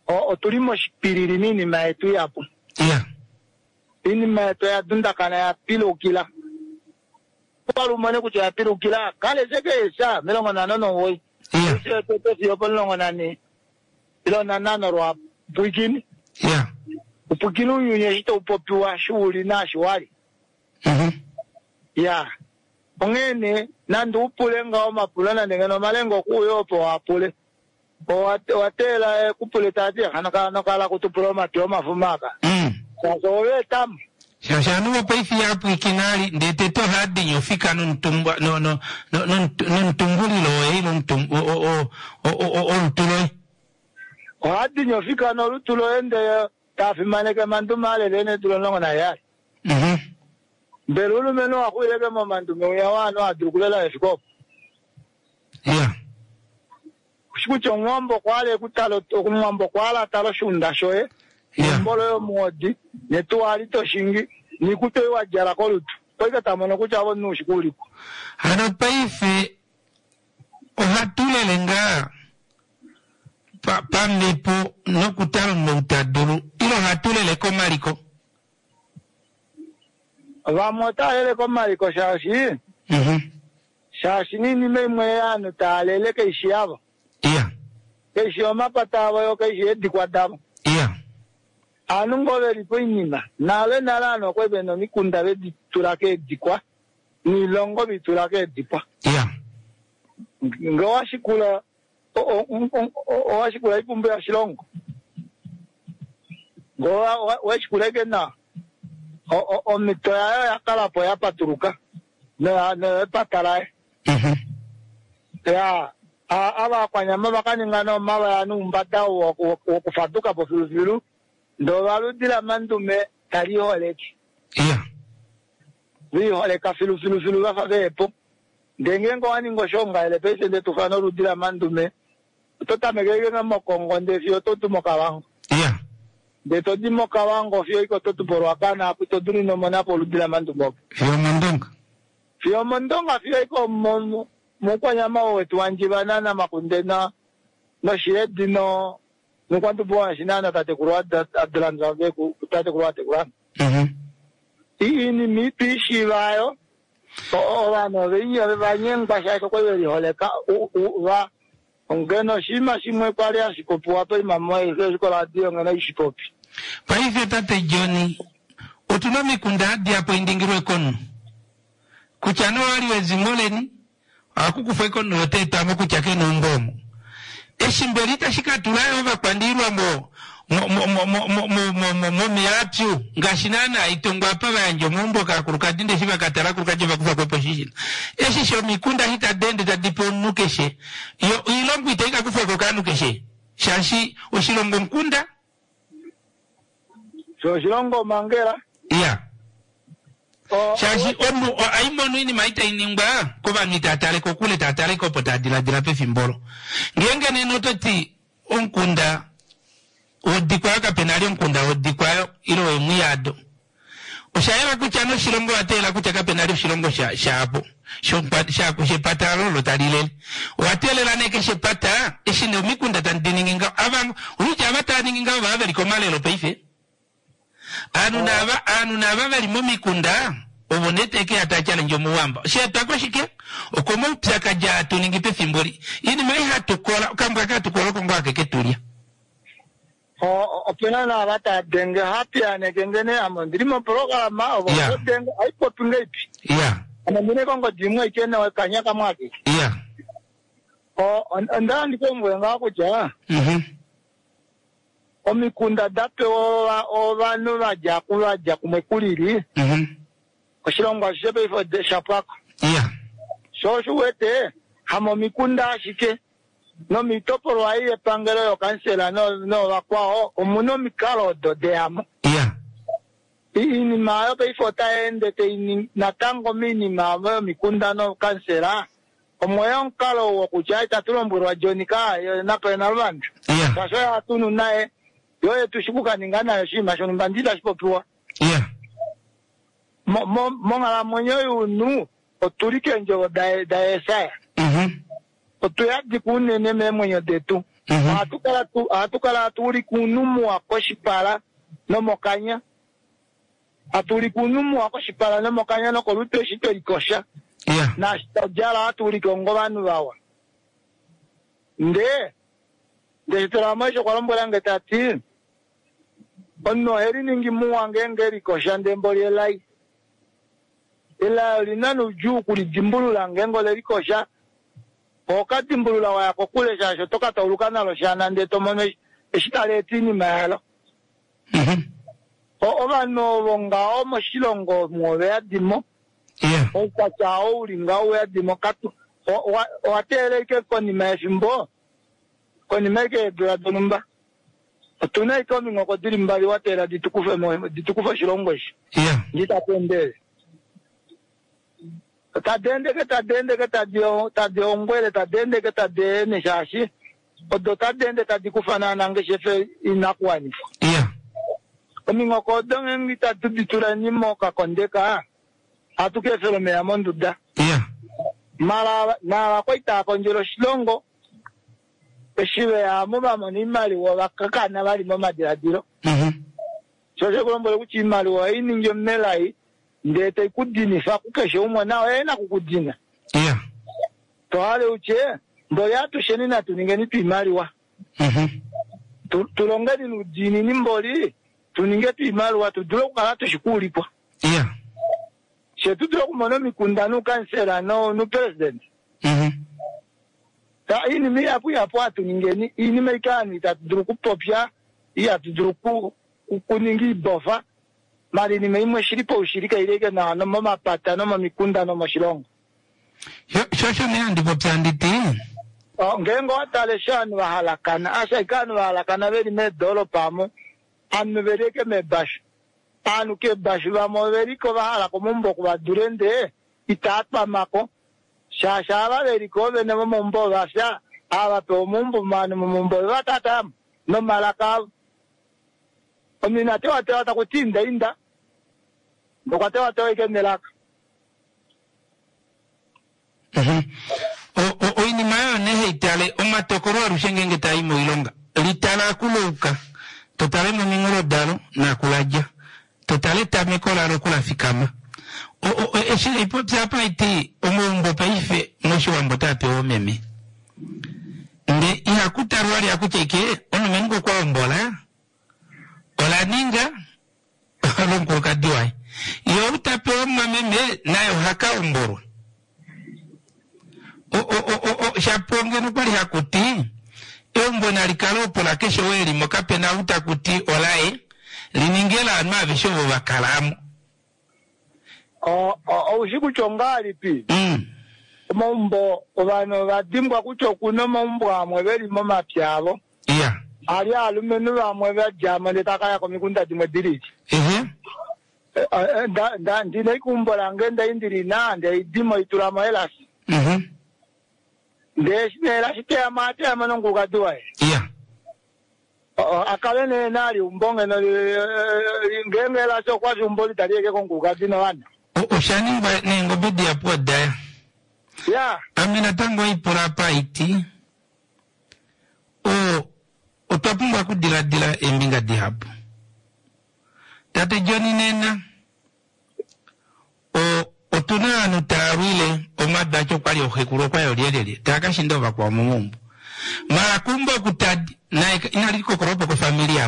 o otulimo shipiriri nini maetu yapo. Yeah. Ini maetu ya dunda kana ya pilo kila. Palu mane kucha ya pilo kila. Kale seke esa melongo na nono woi. Yeah. Ese tete si opo longo na ni. Ilo na nano roa puikini. Yeah. Upukini uyunye hito upopiwa shughuli na shuwali. Mhm. Yeah. Ongene nandu upule ngao mapulana ngeno malengo kuyo opo wapule. O watela kupule tati kanaka nakala kutupula matio mafumaka. Mm. Sasa owe tam. Sasa nuwa paifi yapu ikinali ndete to hadi nyofika no ntumba no no no no ntumbuli lo e no ntum o o o o o ntulo. O hadi nyofika no lutulo ende tafi maneke mandumale lene tulo longo na yari. Mhm. Belulu meno akwileke mo mandume uyawano adukulela efikopo. Yeah. Kucho ngombo kwale kutalo ngombo kwala talo shunda shoe. Yeah. Mbolo yo mwodi netu alito shingi nikute wa jara kolutu. Kwa tamono kucha abo nushikuli. Hano paife ohatule lenga pa pamnepo no kutalo no utaduru ilo hatule le komaliko. Vamota ele komaliko shashi. Mhm. Shashi nini memwe yanu talele ke ishiabo. Yeah. Ke ishoma patabo yo ke ishedi kwa damu. Yeah. Anungo veri poinima. Nale nalano kwe beno mikunda vedi tulake dikwa. Ni longo vi tulake dikwa. Yeah. Nga washikula o o o washikula ipumbe ya shilongo. Nga washikula kena o o o mitoya ya kalapo ya paturuka. Ne ne patalae. Mhm. Ya aba kwanyama bakanyingano maba ya numbata wo kufatuka po filufilu. Ndo valudila mandume tali holeki. Yeah. Vi holeka filu filu filu vafa vepo. Ndengengo wani ngoshonga ele pese nde tufano rudila mandume. Tota megege nga mokongo nde fio totu mokawango. Yeah. De todi mokawango fio iko totu porwakana apito duni no mona po rudila mandume. Fio mondonga. Fio mondonga fio iko mo mokwa nyama wetu wanjibanana makundena no shiredi no Nukwantu buwa shinana tate kuruwa adalan zave ku tate kuruwa te kuruwa. Mhm. Ii ni miti shivayo. O wano veiya vevanye basha iko kwe veli holeka uwa. Ongeno shima shimwe kwale ya shikopu wato imamwa ike shikola diyo ngena ishikopi. Paife tate Johnny, utunomi kunda hadi hapo indingirwe konu. Kuchano wali wezingoleni, akukufa kono yote itamo kuchake no mbomu. Eshimberita shikatulayo bakwandirwa mo mo mo mo mo mo mo mo mo miatu ngashinana itongwa pa banjo mumbo ka kurukadinde shiba katara kurukaje bakufa kwa position eshisho mikunda hita dende za dipo nukeshe yo ilongo itaika kufa kwa kanukeshe shashi oshilongo mkunda so shilongo mangera yeah shashi onu aimono ini maita inimba kuba mitatale ko kule tatale ko potadila dila pe fimbolo ngenge neno toti onkunda odikwa ka penali onkunda odikwa ilo emuyado oshayera kuchano shilongo atela kuchaka penali shilongo sha shapo shompa shako shepatalo lotalile watelela neke shepata eshine mikunda tandininga abangu uja bataninga baba likomale lo peife anu naba anu naba bali momikunda obonete ke atachala njomo wamba she takwa shike okomo utaka ja tuningipe fimbori ini mai hatukola kamba ka tukola ko ngake ketulia o opena na bata denge happy ane gengene amondiri mo programa obo denge ai popingaipi yeah ana mine kongo dimwe ikena wa kanyaka mwake yeah o ndandi ko ngwenga ko ja mhm omikunda dape owa ovanu baja kulaja kumekuliri mhm oshilongo shebe ifo de shapako yeah so shuwete hamo mikunda shike no mitoporo aye pangelo yo kansela no no wakwao omuno mikalo do de amo yeah ini mayo be ifo taende te ini natango mini mayo mikunda no kansela omoyon kalo wo kuchaita tulomburo jonika na penalwand yeah kaso ya tunu nae yoye tushibuka ningana yoshima shono bandila shipopiwa yeah mo mo mongala mwenyo unu otulike njo da da esa mhm otuya dikune ne me mwenyo detu Mhm. atukala tu atukala tuli kunumu akoshipala no mokanya atuli kunumu akoshipala no mokanya no kolute shito likosha Yeah. na stojala atuli kongo banu bawa nde nde turamasho kwalombola ngetati onno heri ningi muwange ngeri kosha ndemboli elai ila linanu juu kulidimbulula ngengo lerikosha okadimbulula wayako kule shasho toka taulukana lo shana nde tomono eshitaletini mayalo Mhm. o obano bonga omo shilongo mwobe adimo Yeah. o kwachao ulinga we adimo katu o watereke koni mefimbo koni meke dura donumba tuna ikomi ngoko diri mbali watera ditukufe mo ditukufe shilongo eshi Yeah. nditapendele tadendeke tadendeke tadio tadio ngwele tadendeke tadene shashi odo tadende tadikufanana ngeshefe inakwani Yeah. omingoko donge ngita tuditura nimo kakondeka atuke felome ya monduda Yeah. mala na kwaita konjero shilongo eshibe ya muba moni mali wa bakakana bali mu madiradiro Mhm. soje kulombole kuchi mali wa ininjo melai ndete kudini fa kukeshe umwana we na kukudina Yeah. to ale uche mboya tusheni na tuningeni twimali wa Mhm. tulongeni nudini nimboli tuninge twimali wa tudulo kala tushikulipo Yeah. shetu tulo kumono mikundano kansela no no president Mhm. ta ini mi apu apu atuningeni ini meikani tatuduru kupopya iya tuduru ku kuningi bofa mali ni meimwe shiripo ushirika ileke na no mama pata no mamikunda no mashilongo Shosho ni ndipo pyanditi. o ngengo atale shanu wahalakana asa ikanu wahalakana veri me dolo pamo anu vereke me bash anu ke bash wa mo veriko wahala ko mumbo kwa durende itatpa mako shashara veriko vene mumbo washa aba to mumbo manu mumbo watata no malaka omina tewa tewa takutinda inda ndokwa tewa tewa ikenelaka Mhm. O o o ini mayo ne heitale o matokoro arushenge ngetai mo ilonga. Litala kuluka. Totale mo mingoro dalo na kulaja. Totale tamekola ro kula fikama. O o eshi ipo tsapa iti omombo paife moshi wambota pe o meme. Nde iha kutarwali akucheke ono mengo kwa ombola. Ola ninga lonko kadiwai. Yo utape o meme nayo haka omboro. O o o o o shaponge no kwali hakuti embo na likalopo la kesho weli mokape na utakuti olai liningela ma bisho bakalamu o o ushiku chongali pi mm mombo obano badimbwa kucho kuno mombo amwe beli mama pyabo yeah ali alumenu amwe bajama letakaya ko mikunda dimwe diriti ehe nda nda ndine kumbola ngenda indiri na nda idimo ituramo elas mhm ndeshimela shiteya mate amanongo kadwa yeah akabene nali umbonge no ngengela so kwazi umboli daliyeke konguka dino wana o oshani ba nengo bidi apo daya ya amina tango ipora pa iti o otapumba kudila dila embinga dihabu tate joni nena o otuna anu tawile o madacho kwali ohekuro kwa yolielele taka shindova kwa mumumbu mara kumba kutadi na inaliko koropo kwa familia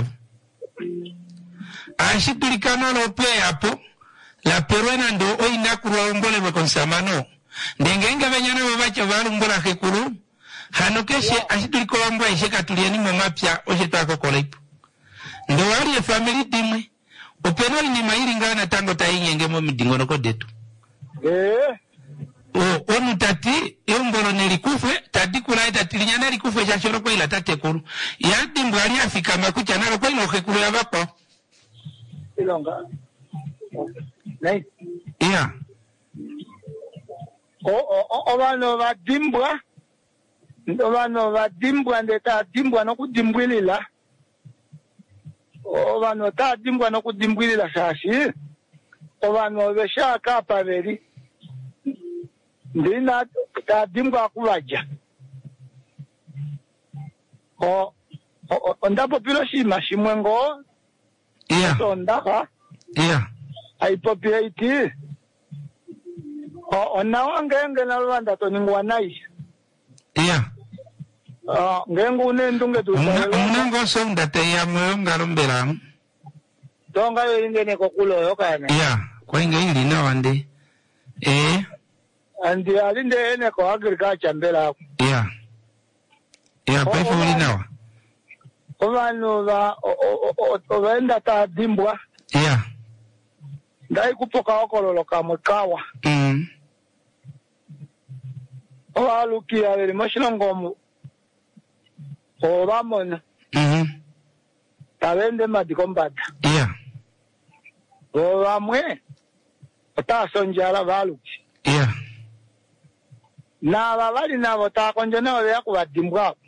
ashitulikana lope hapo la peruena ndo o inakurwa umbole kwa konsamano ndengenga venyana wabacha valu mbola hekuru hanokeshe ashituliko wambwa isheka tulieni momapya oshetako koleipo ndo wali ya family dimwe openo ni mairi ngana tango taingenge mo midingono ko detu eh o onu tati yombolo nelikufe tati kula tati linyana likufe cha choro ko ila tate kuru ya dimbo ali afika makucha nalo ko ino hekuru ya bako ilonga nei yeah o o o bano badimbwa ndo bano badimbwa ndeta dimbwa no kudimbwilila o bano ta dimbwa no kudimbwilila shashi o bano beshaka paberi ndina ta dimbwa kubaja o o ndapo pilo shima shimwengo Yeah. so ndaka Yeah. ai populate o onawa ngenge na Rwanda to ningwa nai Yeah. ah ngengu nendunge tu Munango sonda te ya mwe ngarumbera. tonga yingene ko kulo yo kana Yeah. Kwa inga ili na wande. Eh. andi alinde ene ko agriculture mbela Yeah. Yeah, Oh, paifu oh, uli oh. nawa. ovanu va ovenda ta dimbwa Yeah. ndai kupoka okololo kamwe kawa Mm. ovalukia veli moshilongomu ovamona Mhm. tavende madiko mbada Yeah. ovamwe otasonjala valuki Yeah. nava vali navo takonja navo veya kuvadimbwako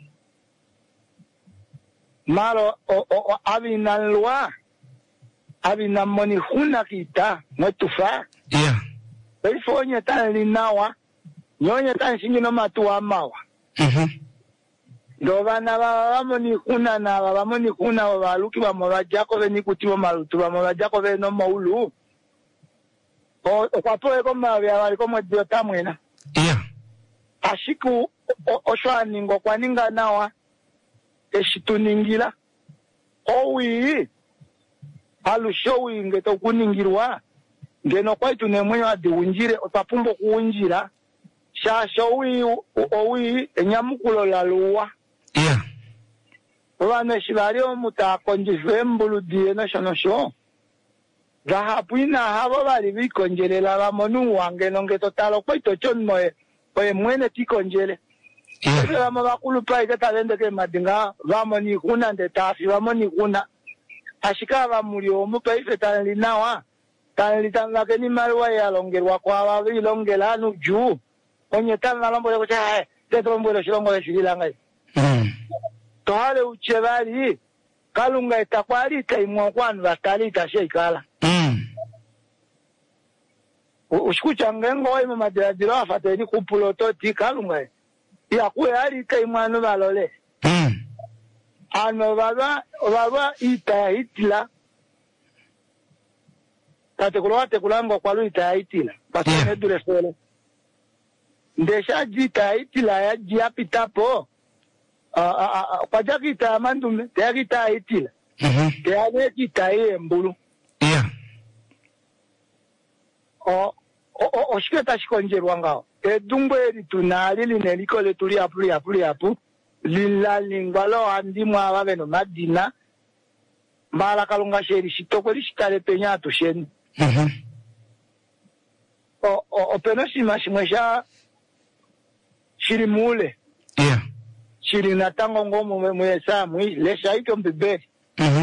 malo avinanlwa avinamoni huna kita mwetufa Yeah. veifonye tanlinawa nyonye tanshingino matuwa mawa Mhm. ndo vana vava vamoni huna nava vamoni huna valuki vamo vajako venikutivo malutu vamo vajako veno maulu okwapoeko mavya valiko mwedio tamwena Yeah. ashiku oshwaningo kwaninga nawa eshituningila owi alusho winge tokuningirwa ngeno kwaitu nemwenyo adiwunjire otapumbo kuwunjira shasho owi owi enyamukulo laluwa Yeah. vana shivali omutakonjizwe mbuludie noshonosho vahapwina havo vali vikonjelela vamonu wange nonge totalo kwaito chonmoye oye mwene tikonjele Yeah. vamo vakulupa ike talendeke madinga vamoni kuna ndetafi vamoni kuna ashika vamuli omu paife tanlinawa tanlitanlake ni maliwa yalongerwa kwava vilongela anu juu onye tanlalombo leko cha tetolombwelo shilongo leshililanga Mm. tohale uche vali kalunga itakwalita imwa kwanu vatalita sheikala Mm. ushikucha ngengo oime madiradiro afateni kupuloto ti kalunga yakuye alita imwanu valole Mm. ano baba baba ita ya Hitler tatekula tatekulanga kwa lu ita ya Hitler basi Yeah. ne dure fele ndesha jita ya Hitler ya jia pitapo a a a kwa jakita mandume ya kita ya Hitler Mhm. ya ne kita ye mbulu Yeah. o o o shiketa shikonjerwa ngao edumbo eri tunali lineliko letuli apuli apuli apu lila lingwalo andi mwa beno madina mbala kalunga sheri shitoko lishitale penya atusheni Mhm. o o openo shima shimwesha shiri mule Yeah. shiri natango ngomu mwesa mwi lesha ito mbiberi Mhm.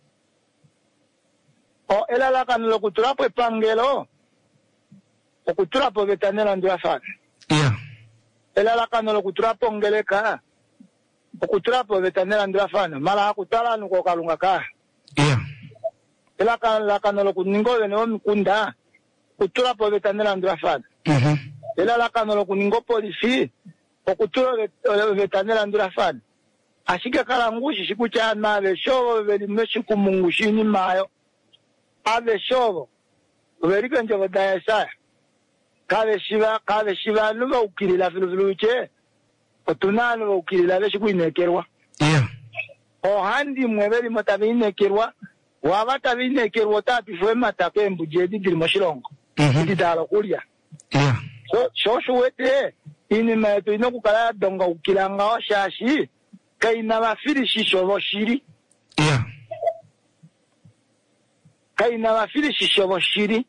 o elala kanulo kutulapo epangelo okutulapo betanela ndio afana Yeah. elala kanulo kutulapo ngeleka okutulapo betanela ndio afana mala hakutala nuko kalunga ka Yeah. ela kan kanolo kuningo ne omikunda kutulapo betanela ndio afana Mhm. elala kanolo kuningo polisi okutula betanela ndio afana ashike kala ngushi shikucha nabe shobo beli meshiku mungu shini mayo ave shobo beli kenje bodaya sa kale shiba kale shiba nuba ukilila filufiluche otunano ukilila beshiku inekerwa Yeah. o handi mwebeli motabinekerwa wabatabinekerwa tapifwe matape mbujedi diri moshilongo Mhm. idalo kulya Yeah. so shosho wete ini meto inokukala donga ukilanga oshashi kaina bafiri shishobo shiri Yeah. kaina bafiri shishobo shiri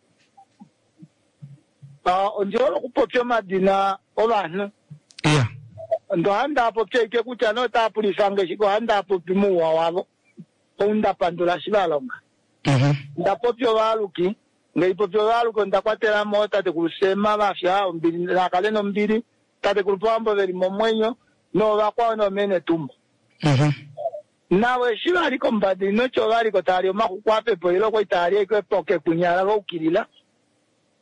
ah onjolo kupopya madina obanu Yeah. ndo handa apo cheke kucha no tapulisange shiko handa apo pimuwa wabo onda pandula shibalonga Mhm. ndapopyo baluki ngaipopyo baluko ndakwatela mota tekusema bafya mbili nakaleno mbili tate kulupambo beli momwenyo no bakwa no mene tumbo Mhm. nawe shiba liko mbadi no cho bali ko tali ma kwape po ilo ko itali ko poke kunyala ko kilila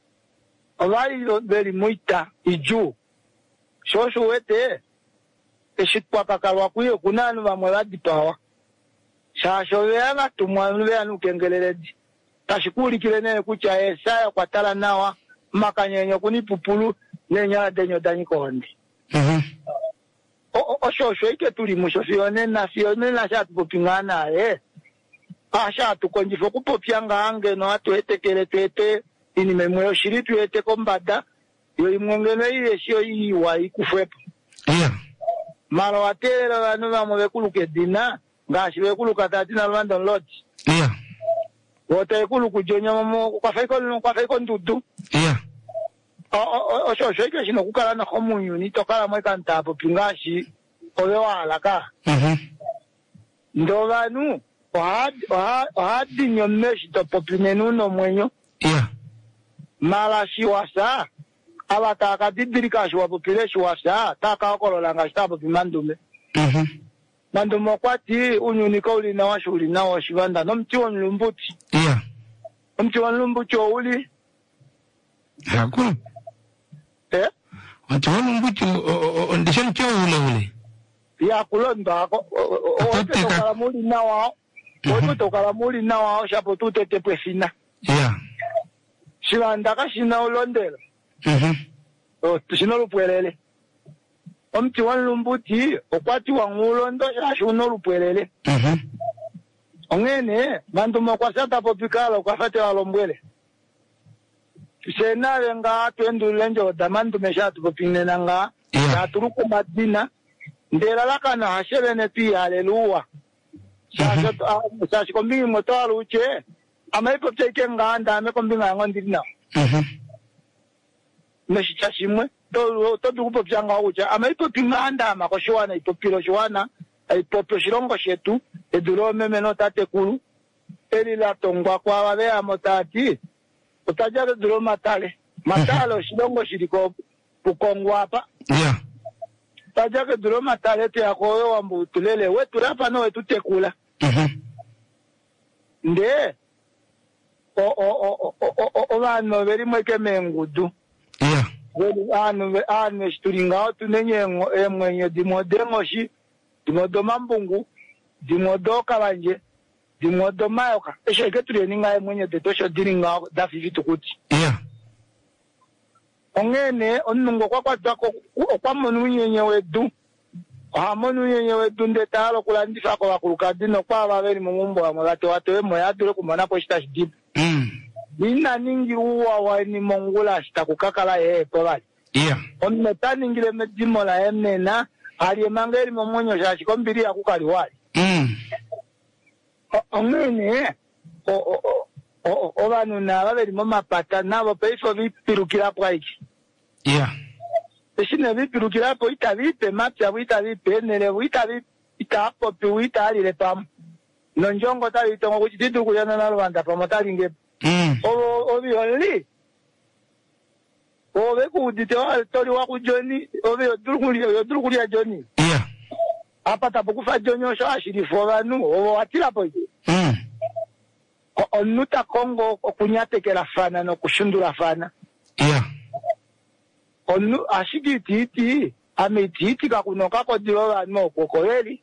obali lo beli muita iju shosho wete eshitwaka kalwa kuyo kunanu bamwe badipawa shashoveana tumwanuvea ukengeleledi tashikulikile nene kucha esaya kwa tala nawa makanyenyo kuni pupulu nenya denyo danyikonde mhm o o shosho ike tuli musho fione na fione na sha tupingana eh asha tukonjifo kupopyanga ange no atwetekele twete ini memwe shiritu yete kombada yo imwengene ile sio yiwa ikufepo yeah maro atela banu bamwe bekuluke dina ngashi bekuluka tatina London Lodge yeah wote kuluku jonya mo kwa faiko no kwa faiko ndudu yeah o o sho sho ike shino kukala na komunyu ni tokala mwe kantapo pingashi owe wala ka mhm ndo banu ohad ohad dinyomeshi to popinenu no mwenyo yeah mala shiwasa abataka didirika shwa popile shiwasa taka okolola ngashitabo bimandume mhm mandumo kwati unyunika uli na washuli na washibanda no mti wa lumbuti yeah mti wa lumbuti uli hakuna eh watu lumbuti ondishan cho ule ule ya kulonda ko ote tokala muli na wao ote tokala muli na wao shapo tutete pwesina yeah shibanda kashina ulondela mhm o tushino lupwelele omti wa lumbuti okwati wa ngulondo yashuno lupwelele mhm ongene mandumo kwa sata popikalo kwa fate walombwele senale nga twendule njo damandu meshatu popinena nga yeah ya turuko madina ndela lakana hashebene pia haleluya sasa sasa kombingi motalo uche amaipo teke nga anda amekombinga ngondina mhm meshichashimwe to to dukupo byanga uche amaipo pinganda makoshowana ipopilo shwana ipopo shirongo shetu edulo meme no tatekulu eli la tongwa kwa babe amotati utajaga dulo matale matalo shirongo shiriko bukongwa hapa yeah tajaga dulo matale te akoyo wambu tulele wetu rapa no wetu tekula mhm nde o o o o o bano beri mweke mengudu yeah weli anu anu shturinga tunenye emwenye dimodengo shi dimodo mambungu dimodo kabanje dimodo mayoka esheke tureninga emwenye detosho diringa da fivitu kuti yeah ongene onungo kwa kwa twako kwa monu nyenye wedu ha monu nyenye wedu ndetalo kulandifa kwa kulukadino kwa babeli mumumbo wa mwate watu mo yadule kumana po shita shidip mm nina ningi uwa wa ni mongula shita kukakala yeye pobali yeah onne taningile medimo la emnena ali mangeli momonyo shashi kombiri akukali wali mm ongene o o o o banu na babeli momapata nabo peifo bipirukira pwaiki yeah Sine bipirukira po itabipe mapya bitabipe nele bitabi itapo piwita ali le pam nonjongo tali tongo kuchitu kuyana na Rwanda pamotali nge mm o obi oli o be ku dite wa tori wa ku joni obi odurukuri odurukuri ya joni yeah apa tapokufa jonyo sho ashiri foranu o atila po mm onuta Kongo okunyatekela fana no kushundura fana yeah onu ashigi titi ametiti kakunoka ko dilola no kokoleli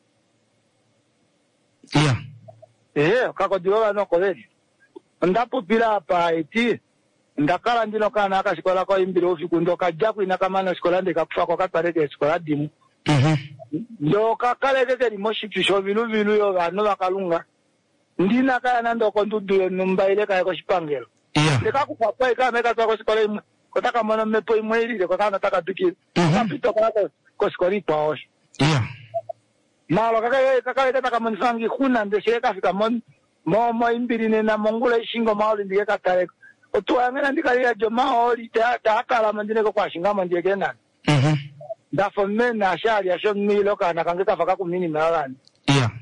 yeah eh kako dilola no kokoleli ndapo pila pa eti ndakala ndino kana akashikola ko imbiro ofikundo kajaku inakamana shikola ndikakufa kwa kapareke shikola dimu mhm ndo kakaleke limoshikisho bilu bilu yo bano bakalunga ndina kana ndoko ndudulo numbaile kaya ko shipangelo yeah ndikakufa kwa ikameka kwa shikola imwe kotaka mwana mepo imweli kwa kana nataka tuki kapito kwa ko shikola pa osho yeah malo kaka kaka kaka mnifangi kuna ndeshe kafika mon mo mo imbirine na mongula ishingo maoli ndike katale otwangena ndikali jo maoli ta ta kala mandine ko kwashinga mandike kenan mhm ndafo mena shali asho milo kana kangeka faka kumini malani yeah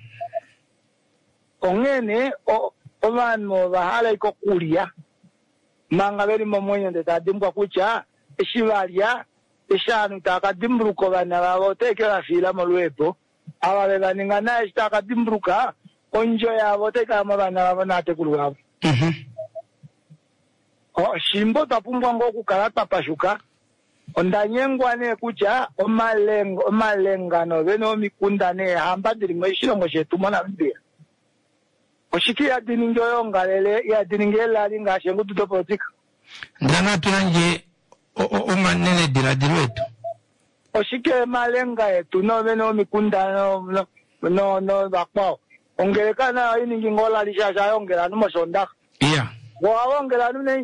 ongene o obano bahala iko kulia manga beri momwenye ndetadimbwa kucha eshivalia eshanu takadimbruko bana babo tekela fila molwepo ababe baningana eshitakadimbruka onjo yabo tekama bana babo natekulwabo mhm o shimbo tapumbwa ngoku kala papashuka ondanyengwane kucha omalengo omalengano beno mikundane hamba diri mwishilongo shetu mona mbia oshiki ya diningo yongalele ya diningela linga shengu tuto politika ndana tulanje omanene dira direto oshike malenga yetu no beno mikundano no no no bakpao ongelekana iningi ngola lishasha yongela numo sonda iya wa ongela nune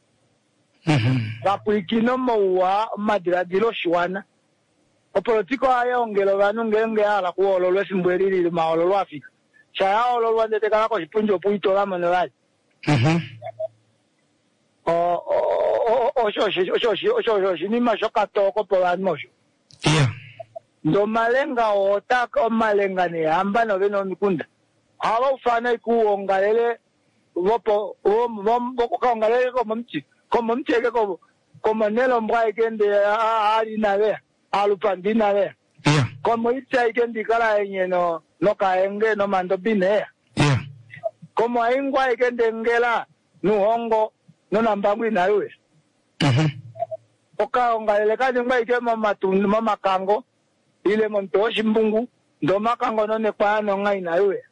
mhm bapuikino mowa madira dilo shwana o politiko ayo ongelo banu ngenge ala kuolo lwesimbwelili maolo lwafika chaya olo lwandete kana ko sipunjo puito la manelai mhm o o o shoshi shoshi shoshi ni mashoka toko polani mosho iya ndo malenga otaka o malenga ne hamba no beno mikunda aba ufana ikuongalele wopo wo ko kangalele ko momchi ko momcheke ko ko manelo mbwa ikende ali nawe alupandi nawe iya ko moitsa ikendi kala yenye no no kaenge no mando bine iya ko aingwa ikende ngela nuhongo no nambangwi nawe mhm okaongalele kadi ngwa ikemo matundu mamakango ile montoshi mbungu ndo makango none kwa no ngai nawe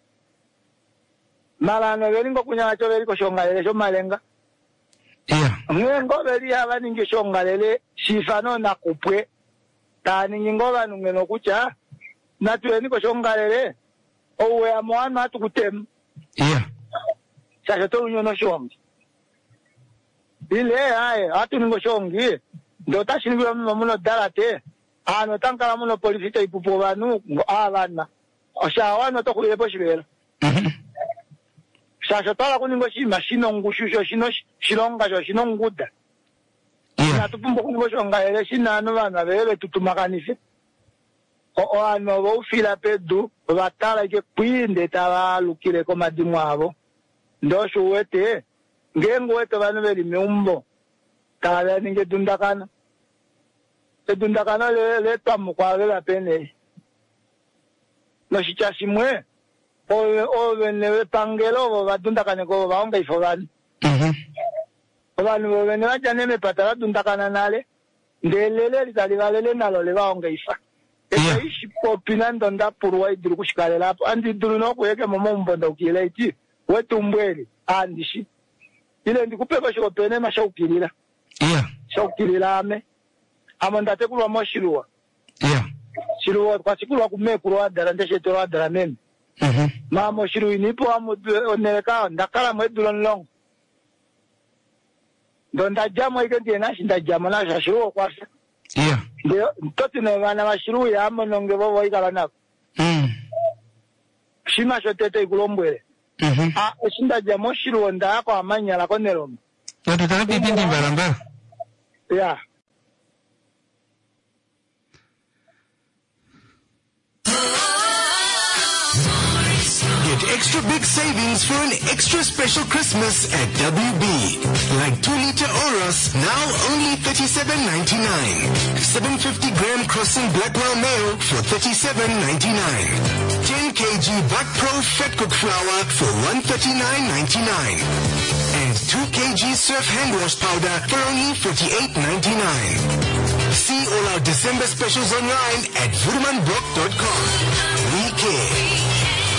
malano belingo kunyacho beliko shongalele sho malenga iya ngengo beli abaningi shongalele shifano na kupwe tani ngoba nungeno kucha natweni ko shongalele owe amwana atukutem iya sasa to unyono shongi ile aye atu ningo shongi ndo tashinibwa muno dalate ano tankala muno polisi ipupo banu abana oshawana to kuyepo shibera mhm sasa tala kuningo shima shino ngushusho shino shilonga sho shino nguda iya natupumbo kuningo shongalele shinano bana bebe tutumakanise o o ano bo fila pedu batala ke kwinde tabalukile ko madimu abo ndo shuwete ngengo wete bana beli meumbo kala ninge dundakana te dundakana le le tamu kwa la pene no shichasimwe o o bene tangelo ba dundakana ko ba onga ifobani mhm abantu bo bene bajane me patala dundakana nale ndelele litalibalele nalo le ba onga ifa Yeah. ishi popina ndonda purwa iduru kushikalela hapo andi duru no kuyeke momo mbondo kile iti wetumbwele andishi ile ndikupepa sho pene mashaukilira iya shaukilira ame amonda tekulwa moshiruwa iya shiruwa kwa sikulwa kumekulwa dara ndeshe toro dara meme mhm mamo shiru inipo amu oneleka ndakala mwedulo nlong ndonda jamo ikenti na shinda jamo na shiruwa kwasa iya ndio toti ne bana bashiru ya mononge bobo ikala nako mhm shima shotete ikulombwele mhm ah shinda jamo shiru nda ko amanya la konelo natutaka pipi ndi barambara ya Get extra big savings for an extra special Christmas at W B. Like two liter Oros, now only thirty-seven ninety-nine. seven hundred fifty gram Crossing Blackwell mayo for thirty-seven ninety-nine. ten kilogram Buck Pro Fat Cook flour for one hundred thirty-nine ninety-nine. And two kilograms Surf Hand Wash powder for only forty-eight ninety-nine. See all our December specials online at vurmanbrock dot com. We care.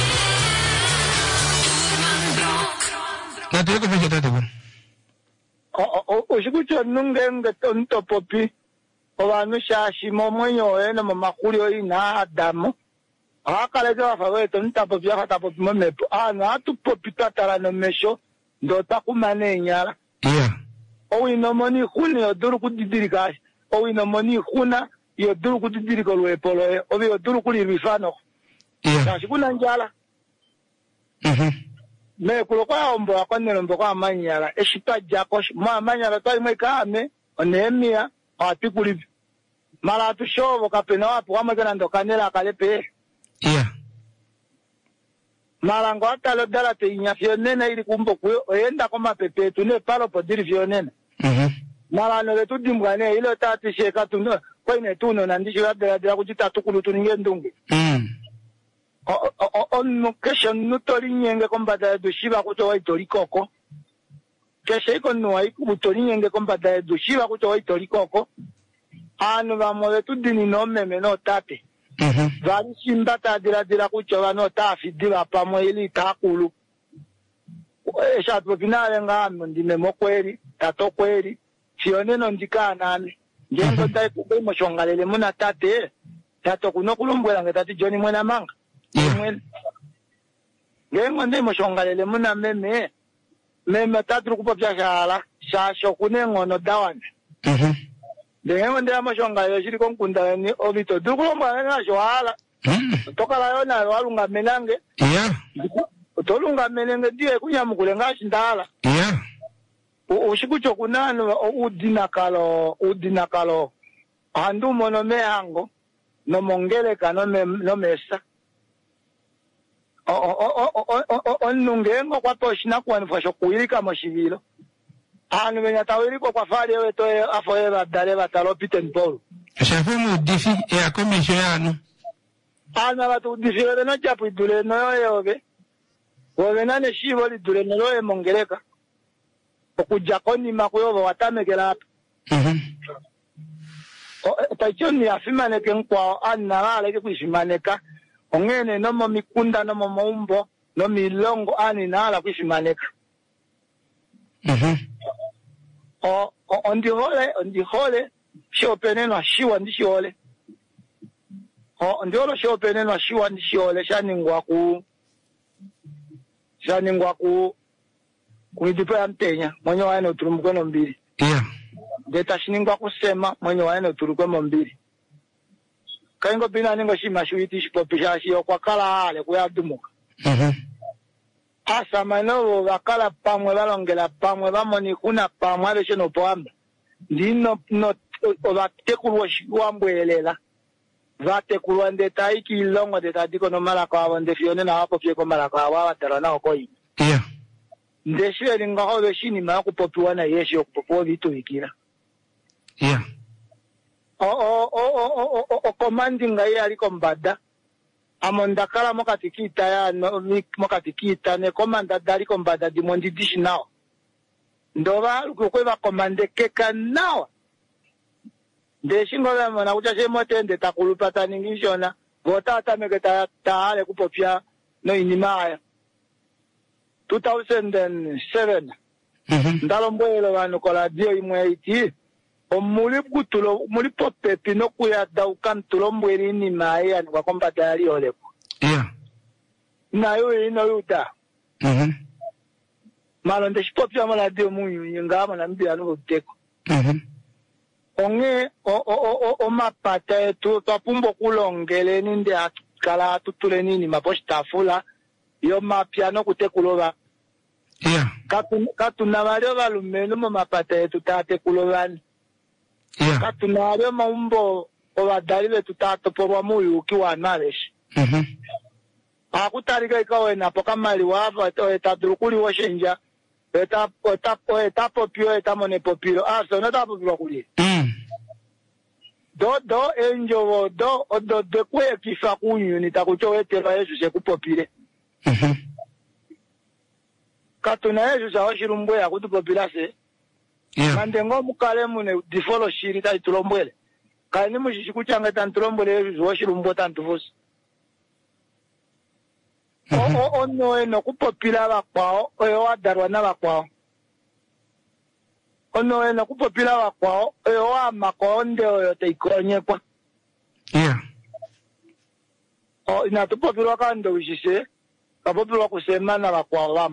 natutaka pipi tatu bwana o o o shikucho nungenge tonto popi obanu shashi momwenyo ene mamakuli ina adamu akale za fawe tonta popi hata popi momepo ana atu popi tatara no mesho ndo takumane nyala iya o ino moni khuni oduru kudidirika o ino moni khuna yoduru kudidirika lwepolo o bi oduru kuli rifano iya shashi kuna njala mhm me kulokwa ombo akonelo mbo kwa manyala eshita jako ma manyala tai mai kame onemia atikuli mala tu shovo kapena wapo kama kana ndokanela kalepe iya mala ngo atalo dala te inya fionena ili kumbo kuyo oyenda koma pepe tu ne palo podiri fionena mhm mala no letu dimbwane ile tati sheka tu no kwa ine tu no nandishi dala dala kujita tukulu tu ninge ndungi mhm on kesho nutori nyenge kombada dushiba kuto waitori koko kesho iko nuwa iku butori nyenge kombada dushiba kuto waitori koko anu bamwe tudini no meme no tate Mhm. vali simbata dira dira kuchoba no tafi diba pamwe ili takulu esha tupinale ngami ndime mokweli tato kweli sione no ndikanani ngengo dai kubemo shongalele muna tate tato kuno kulumbwela ngatati John mwena manga mwen ngengo ndimo shongalele muna meme meme tatu kupopya shala shasho kunengono dawana Mhm. ngengo ndimo shongalele shiri konkunda ni obito dukulomba na shwala Mhm. toka la yona walunga menange Yeah. tolunga menenge ndiye kunyamukule ngashindala Yeah. ushikucho kunano udinakalo udinakalo andu mono mehango no mongeleka no me no mesa o o o o onungengo kwa toshina kwa nfasho kuilika moshivilo anu benya tawiriko kwa fali ewe to afoeva dale batalo Piten Paul Shafu mu difi e a commission yanu. ana batu difire no chapu idule no yobe wabena ne shivo lidule no yobe mongeleka okuja koni makuyobo watamekela Mhm. o tachoni afimaneke nkwa anala ke kwishimaneka ongene no mo mikunda no mo maumbo no milongo ani nala kwishimaneka Mhm. o o ndihole ndihole shopeneno ashiwa ndishole o ndiholo shopeneno ashiwa ndishole shaningwa ku shaningwa ku kuidipo ya mtenya mwenye waene uturumkweno mbili Yeah. deta shiningwa kusema mwenye waene uturukwemo mbili kaingo bina ningo shima shuiti shipopisha shiyo kwa kala hale kuyadumuka Mhm. asa manovo wakala pamwe balongela pamwe bamoni kuna pamwe abeshe no poamba ndino no obatekulwa shiwambwelela vatekulwa ndeta iki ilongo deta diko no mala kwa wande fione na hapo pye ko mala kwa wa tara na ko yi Yeah. ndeshwe linga hobe shini ma kupopiwa na yeshi okupopiwa vitu vikira Yeah. o o o o o o commanding ngai aliko mbada amondakala mokatikita ya no mokatikita ne komanda daliko mbada di mondi dishi nao ndova ukwe ba komande keka nao ndeshingo la mona kucha shemo tende takulupata ningishona vota meketa taale kupopia no inimaya two thousand seven Mhm. ndalombwelo vanhu kola dio imwe iti omuli kutulo muli popepi no kuya dauka ntulombweli ni mai ani kwa kombata yali oleko Yeah. nayo ino yuta Mhm. malo ndeshipopya mala dio munyu ngama na mbia no uteko Mhm. onge o o o o mapata etu twapumbo kulongele ni ndi akala tutule nini maposhtafula yo mapya no kutekulova Yeah. Katu katuna valio valumeno mo mapata etu tate kulovani Yeah. katuna valio maumbo ovadali vetu tato porwa muyuki wanaveshi Mhm. akutarika ikawena poka mali wava eta drukuli washenja eta eta eta popio eta mone popiro aso no ta popiro kuli Mm. do do enjo do do de kwe kifa kunyu ni takucho etela yesu se kupopire Mhm. katuna yesu sa washirumbo ya kutupopira se Yeah. mandengo mukale mune difolo shiri ta tulombwele kani mushikuchanga tantulombwele yesu washirumbo tantuvusi Mhm. o o no eno kupopira bakwao oyo wadarwa na bakwao ono eno kupopira bakwao oyo wa makonde oyo teikonyekwa Yeah. o inatupopirwa kando ushise kapopirwa kusemana bakwao bamo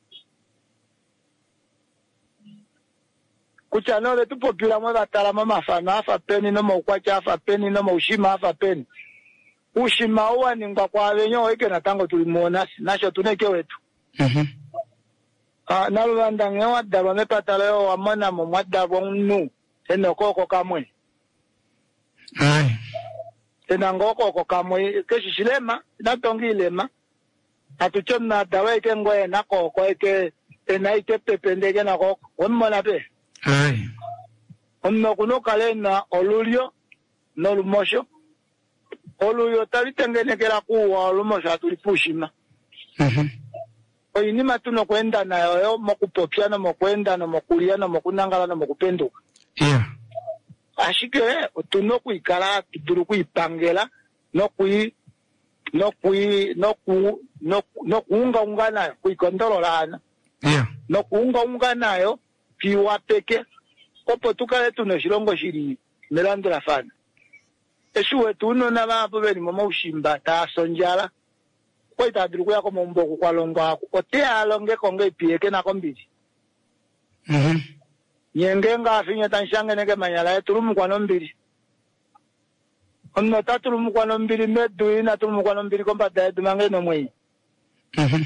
kuchanole tupopira mwe batala mafana afa peni no mukwacha afa peni no mushima afa peni ushima uwa ningwa kwa benyo weke na tango tulimona nasho tuneke wetu Mhm. ah nalubanda ngewa daba mepata leo wamona mu mwadabo nnu eno koko kamwe Aye. tena ngoko ko kamwe keshishilema natongilema atuchonna dawa ike ngoye na koko ike tena ike pependeke na koko wemmona pe Aye. onno kuno kalena olulyo nolumosho olulyo talitengenekera kuwa olumosho atulipushima Mhm. oyinima tuno kwenda nayo mokupopya no mokwenda no mokulia no mokunangala no mokupenduka Yeah. ashike tuno kuikala turu kuipangela no kui no kui no ku no no kuunga unga nayo kuikondololana yeah no kuunga unga nayo kiwa peke opo tukale tuno shilongo shiri melandula fana eshuwe tuno na bapo beli mama ushimba ta sonjala kwa tadru kwa ko mombo kwa longa ko te alonge konge pieke na kombiji mhm nyenge nga afinya tanshange nege manyala turumu kwa nombiri onno taturumu kwa nombiri medu ina turumu kwa nombiri komba da dumange no mwe mhm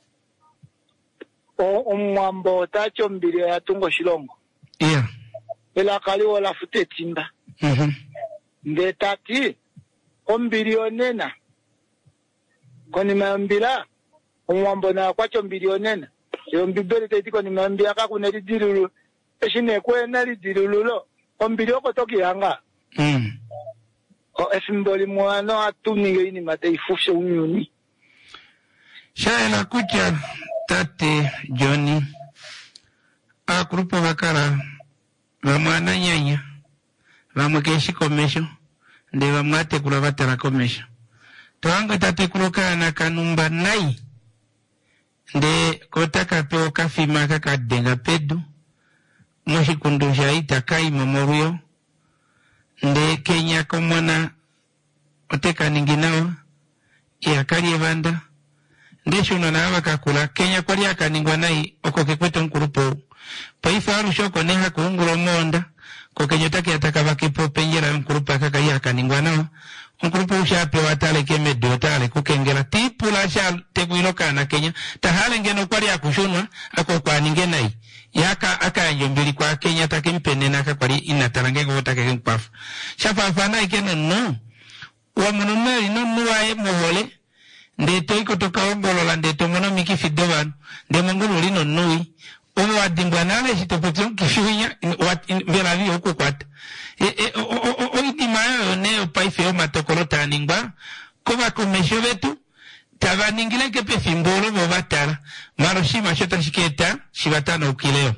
o omwambo tacho mbiri ya tungo shilongo yeah ela kali wala fute timba mhm nde tati ombiri onena koni mambila omwambo na kwacho mbiri onena yo mbibere teti koni mambia ka kuneri dirulu eshine kwena lidirululo ombiri okotoki yanga mm o efimboli mwana atuninge ini mate ifushe unyuni shaela kucha tate Johnny a grupo bakara bamwana nyanya bamwekeshi komesho nde bamwate kula batera komesho toanga tate kuloka na kanumba nai nde kotaka peo kafima kaka denga pedu moshi kundusha ita kai momorio nde Kenya komwana oteka ninginawa ya kari banda nde shuno na abaka kula Kenya kwali akaningwa nai oko kekweto nkurupo paifa arusho koneha kuungulo monda ko kenyotake atakaba kipo penjera nkurupa kaka ya akaningwa nawa nkurupo ushape watale kemedo tale kukengela tipula sha tekuiloka na Kenya tahale ngeno kwali akushunwa ako kwa ningenai yaka aka njombili kwa Kenya takimpene naka kwali inatarange ko take mpafu shafa fana ikeno no wa monomeri no nuwae mohole nde toiko toka ongolola nde tomono miki fidoban nde mongolo lino nui omo wadimbwa nale sitopotio kishunya wat vela vi oko kwata e e o o o idimayo ne paife o matokolo taningba koba komesho betu taba ningile ke pe fimbolo bo batala maroshima shota shiketa shibatana ukileo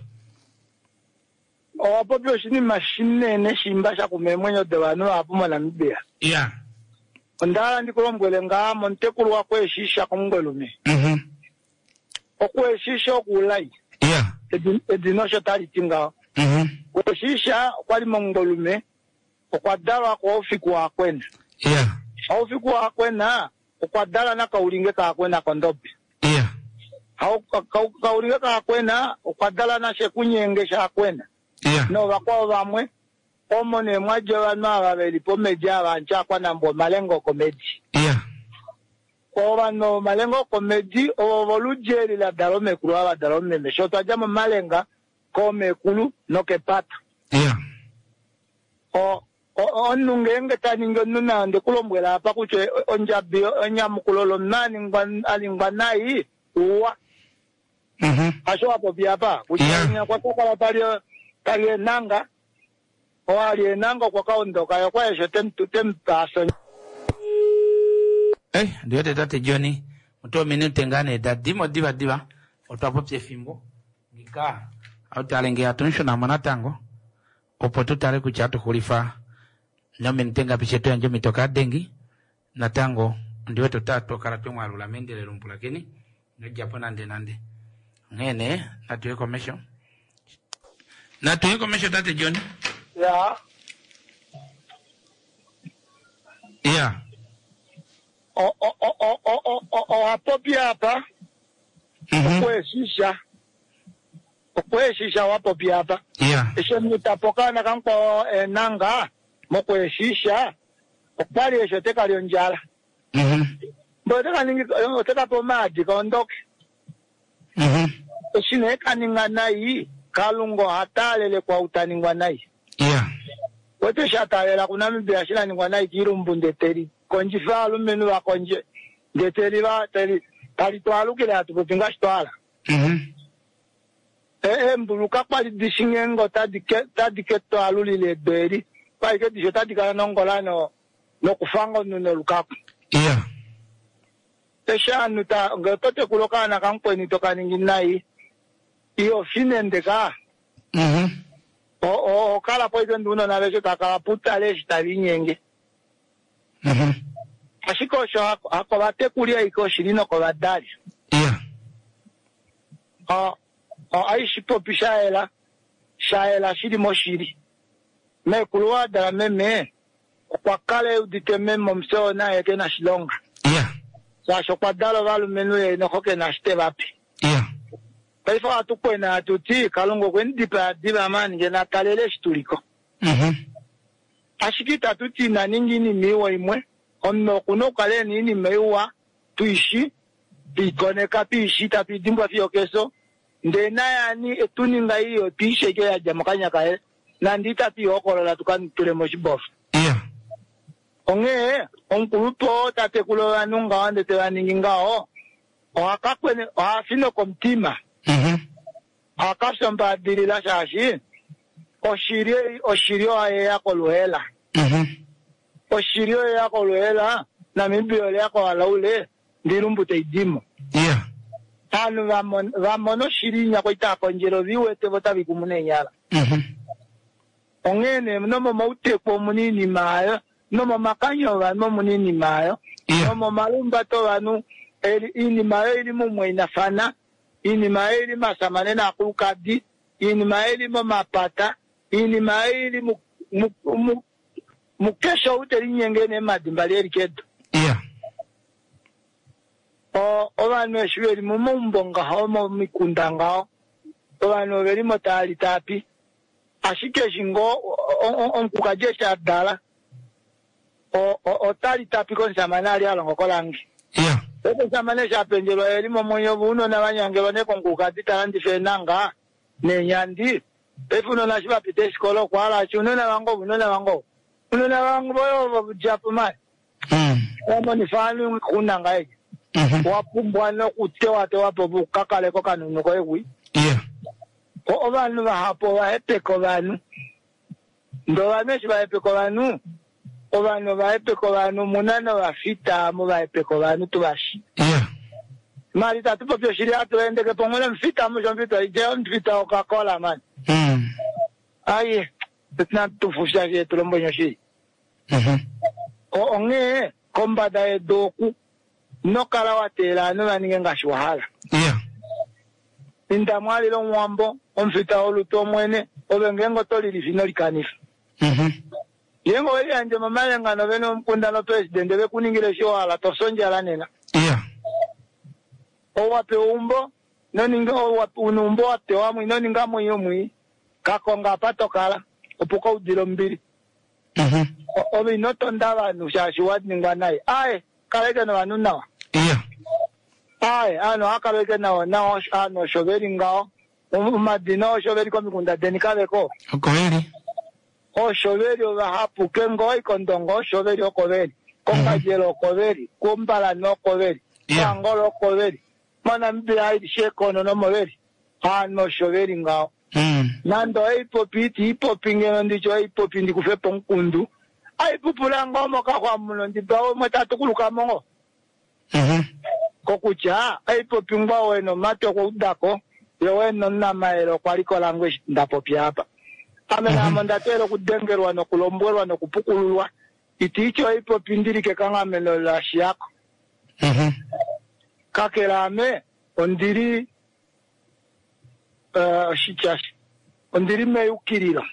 o popio shini machine ne shimba sha kumemwenyo de banu apo mwana mbea yeah ondala ndikulombwele nga montekulu wa kweshisha kumgwelume mhm okweshisha okulai yeah edinosho tali tinga mhm kweshisha kwali mongolume okwadala kwa ofiku wa kwena yeah ofiku wa kwena okwadala na kaulinge ka kwena kondobe yeah au kaulinge ka kwena okwadala na shekunyenge sha kwena yeah no bakwa bamwe omone mwaje bana babeli pomeja bancha kwa nambo malengo komedi yeah kwa no malengo komedi o volujeri la dalome kruwa la dalome meshoto jama malenga kome kulu no kepata yeah o onungenge taningo nuna nde kulombwela apa kuche onjabi onyamukulolo nani ngwan alingwanai uwa mhm asho hapo biapa kuchanya kwa kwa talio talio nanga o ali nanga kwa kaondoka yo kwa esho tem tem paso eh ndio tate Johnny mto minute ngane da dimo diva diva otapopye fimbo ngika au talenge atonsho na manatango opotu tale kuchato kulifa nami ntenga picheto yanjo mitoka dengi na tango ndiwe totatu karato mwarula mendele lumpu lakini ngejapo nande nande ngene natuwe komesho natuwe komesho tate Johnny ya yeah o o o o o o o apopi hapa okweshisha okweshisha wapopi hapa yeah esho mutapokana kanko enanga mokweshisha okwali esho teka lyonjala mhm mboteka ningi oteka po maji kondoke mhm eshine kaninga nai kalungo hatalele kwa utaningwa nai yeah wote shatalela kuna mbiashara ningwa nai kirumbu ndeteri konji falu menu wa konje ndeteri ba teri tali twalukile atupinga shitwala mhm eh mbuluka kwa dishingengo tadike tadike twalulile beri kwa ike disho tadika nongola no no kufango nuno lukapu yeah tesha nuta ngotote kulokana kampeni toka ningi nai iyo fine ndeka mhm o o kala poito nduno na vejo takala puta le shitabinyenge mhm ashiko sho ako bate kulia iko shirino ko badali yeah a a aishi popi shaela shaela shiri moshiri me kulwa da meme kwa kale udite meme mseo na yake na shilonga yeah sa sho kwa dalo valu menu ye no hoke na shite vapi yeah paifa atukwena atuti kalongo kwendi pa diba mani ngena kalele shituliko mhm ashikita tuti na ningi ni miwa imwe onno kuno kale nini mewa tuishi bikoneka pishi tapi dimba fio keso ndena yani etuninga hiyo pishe ke ya jamakanya kae na ndita pi okolola tukani tule moshibov yeah onge onkulupo tate kulo anunga wande te waningi ngao okakwene afino komtima mhm akasamba dirila shashi oshirie oshirio aye yakoluhela mhm oshirio yakoluhela na mibio yako alaule ndirumbu teidimo yeah anu vamon vamono shirinya ko itako njero viwete bota bikumune nyala mhm ongene nomo maute ko munini mayo nomo makanyo vano munini mayo yeah nomo malumba to vanu eli ini mayo ili mumwe inafana ini mayo ili masamane na kulukadi ini mayo ili mapata ini mayo ili mu mu mukesha uteri nyengene madimbali erikedo yeah o obanu eshweri mumumbonga homo mikundanga obanu beri motali tapi ashike shingo onkukaje cha dala o o tali tapi kon samanali alongo kolangi yeah ebe samane cha penjelo eri momonyo buno na banyange bane konkukati talandi fenanga ne nyandi efuno na shiba pite skolo kwala chuno na wango buno na wango buno na wango boyo japuma mm omo ni fanu kunanga ege mhm wapumbwa no kutewa tewa pobu kakale ko kanunu ko egwi yeah ko obanu ba hapo wa epe ko banu ndo bameshi ba epe ko banu obanu ba epe ko banu munana wa fita mu ba epe ko banu tubashi yeah mari tatu popyo shiri atu ende ke pongole mfita mu jombito ije mfita o kakola man mm aye tna tufusha je tulombo nyoshi mhm o onge kombada edoku no kala watela no baninge ngashwahala yeah inda mwali lo mwambo omfita oluto mwene obengengo tolili fino likanifa mhm yengo weli anje mamale ngano beno mpunda no president be kuningile shwala to sonja la nena yeah o wape umbo no ninga o wape unumbo ate wa mwi no ninga mwi mwi kakonga pato kala opuko udilo mbili mhm obi no tonda no shashi wat ninga nai ai kaleke no anu nawa yeah ai ano akaleke nawa nawa ano shoberi ngao umadino shoberi kwa mikunda denikale ko kweli o shoberi oba hapu kengo ikondongo shoberi okoberi kokajelo okoberi kumbala no okoberi yeah ngolo okoberi mana mbira shekono no moberi ano shoberi ngao mm nando eipo piti ipo pingeno ndicho eipo pindi kufepo nkundu ai pupula ngomo ka kwa muno ndibawo mwetatu kuluka mongo mhm kokucha eipo pingwa weno mato ko udako yo weno na maero kwaliko language ndapo pya hapa amena mandatero kudengerwa no kulomborwa no kupukululwa iticho eipo pindirike kanga melo la shiako mhm kakelame ondiri uh shichashi ondiri meukirilo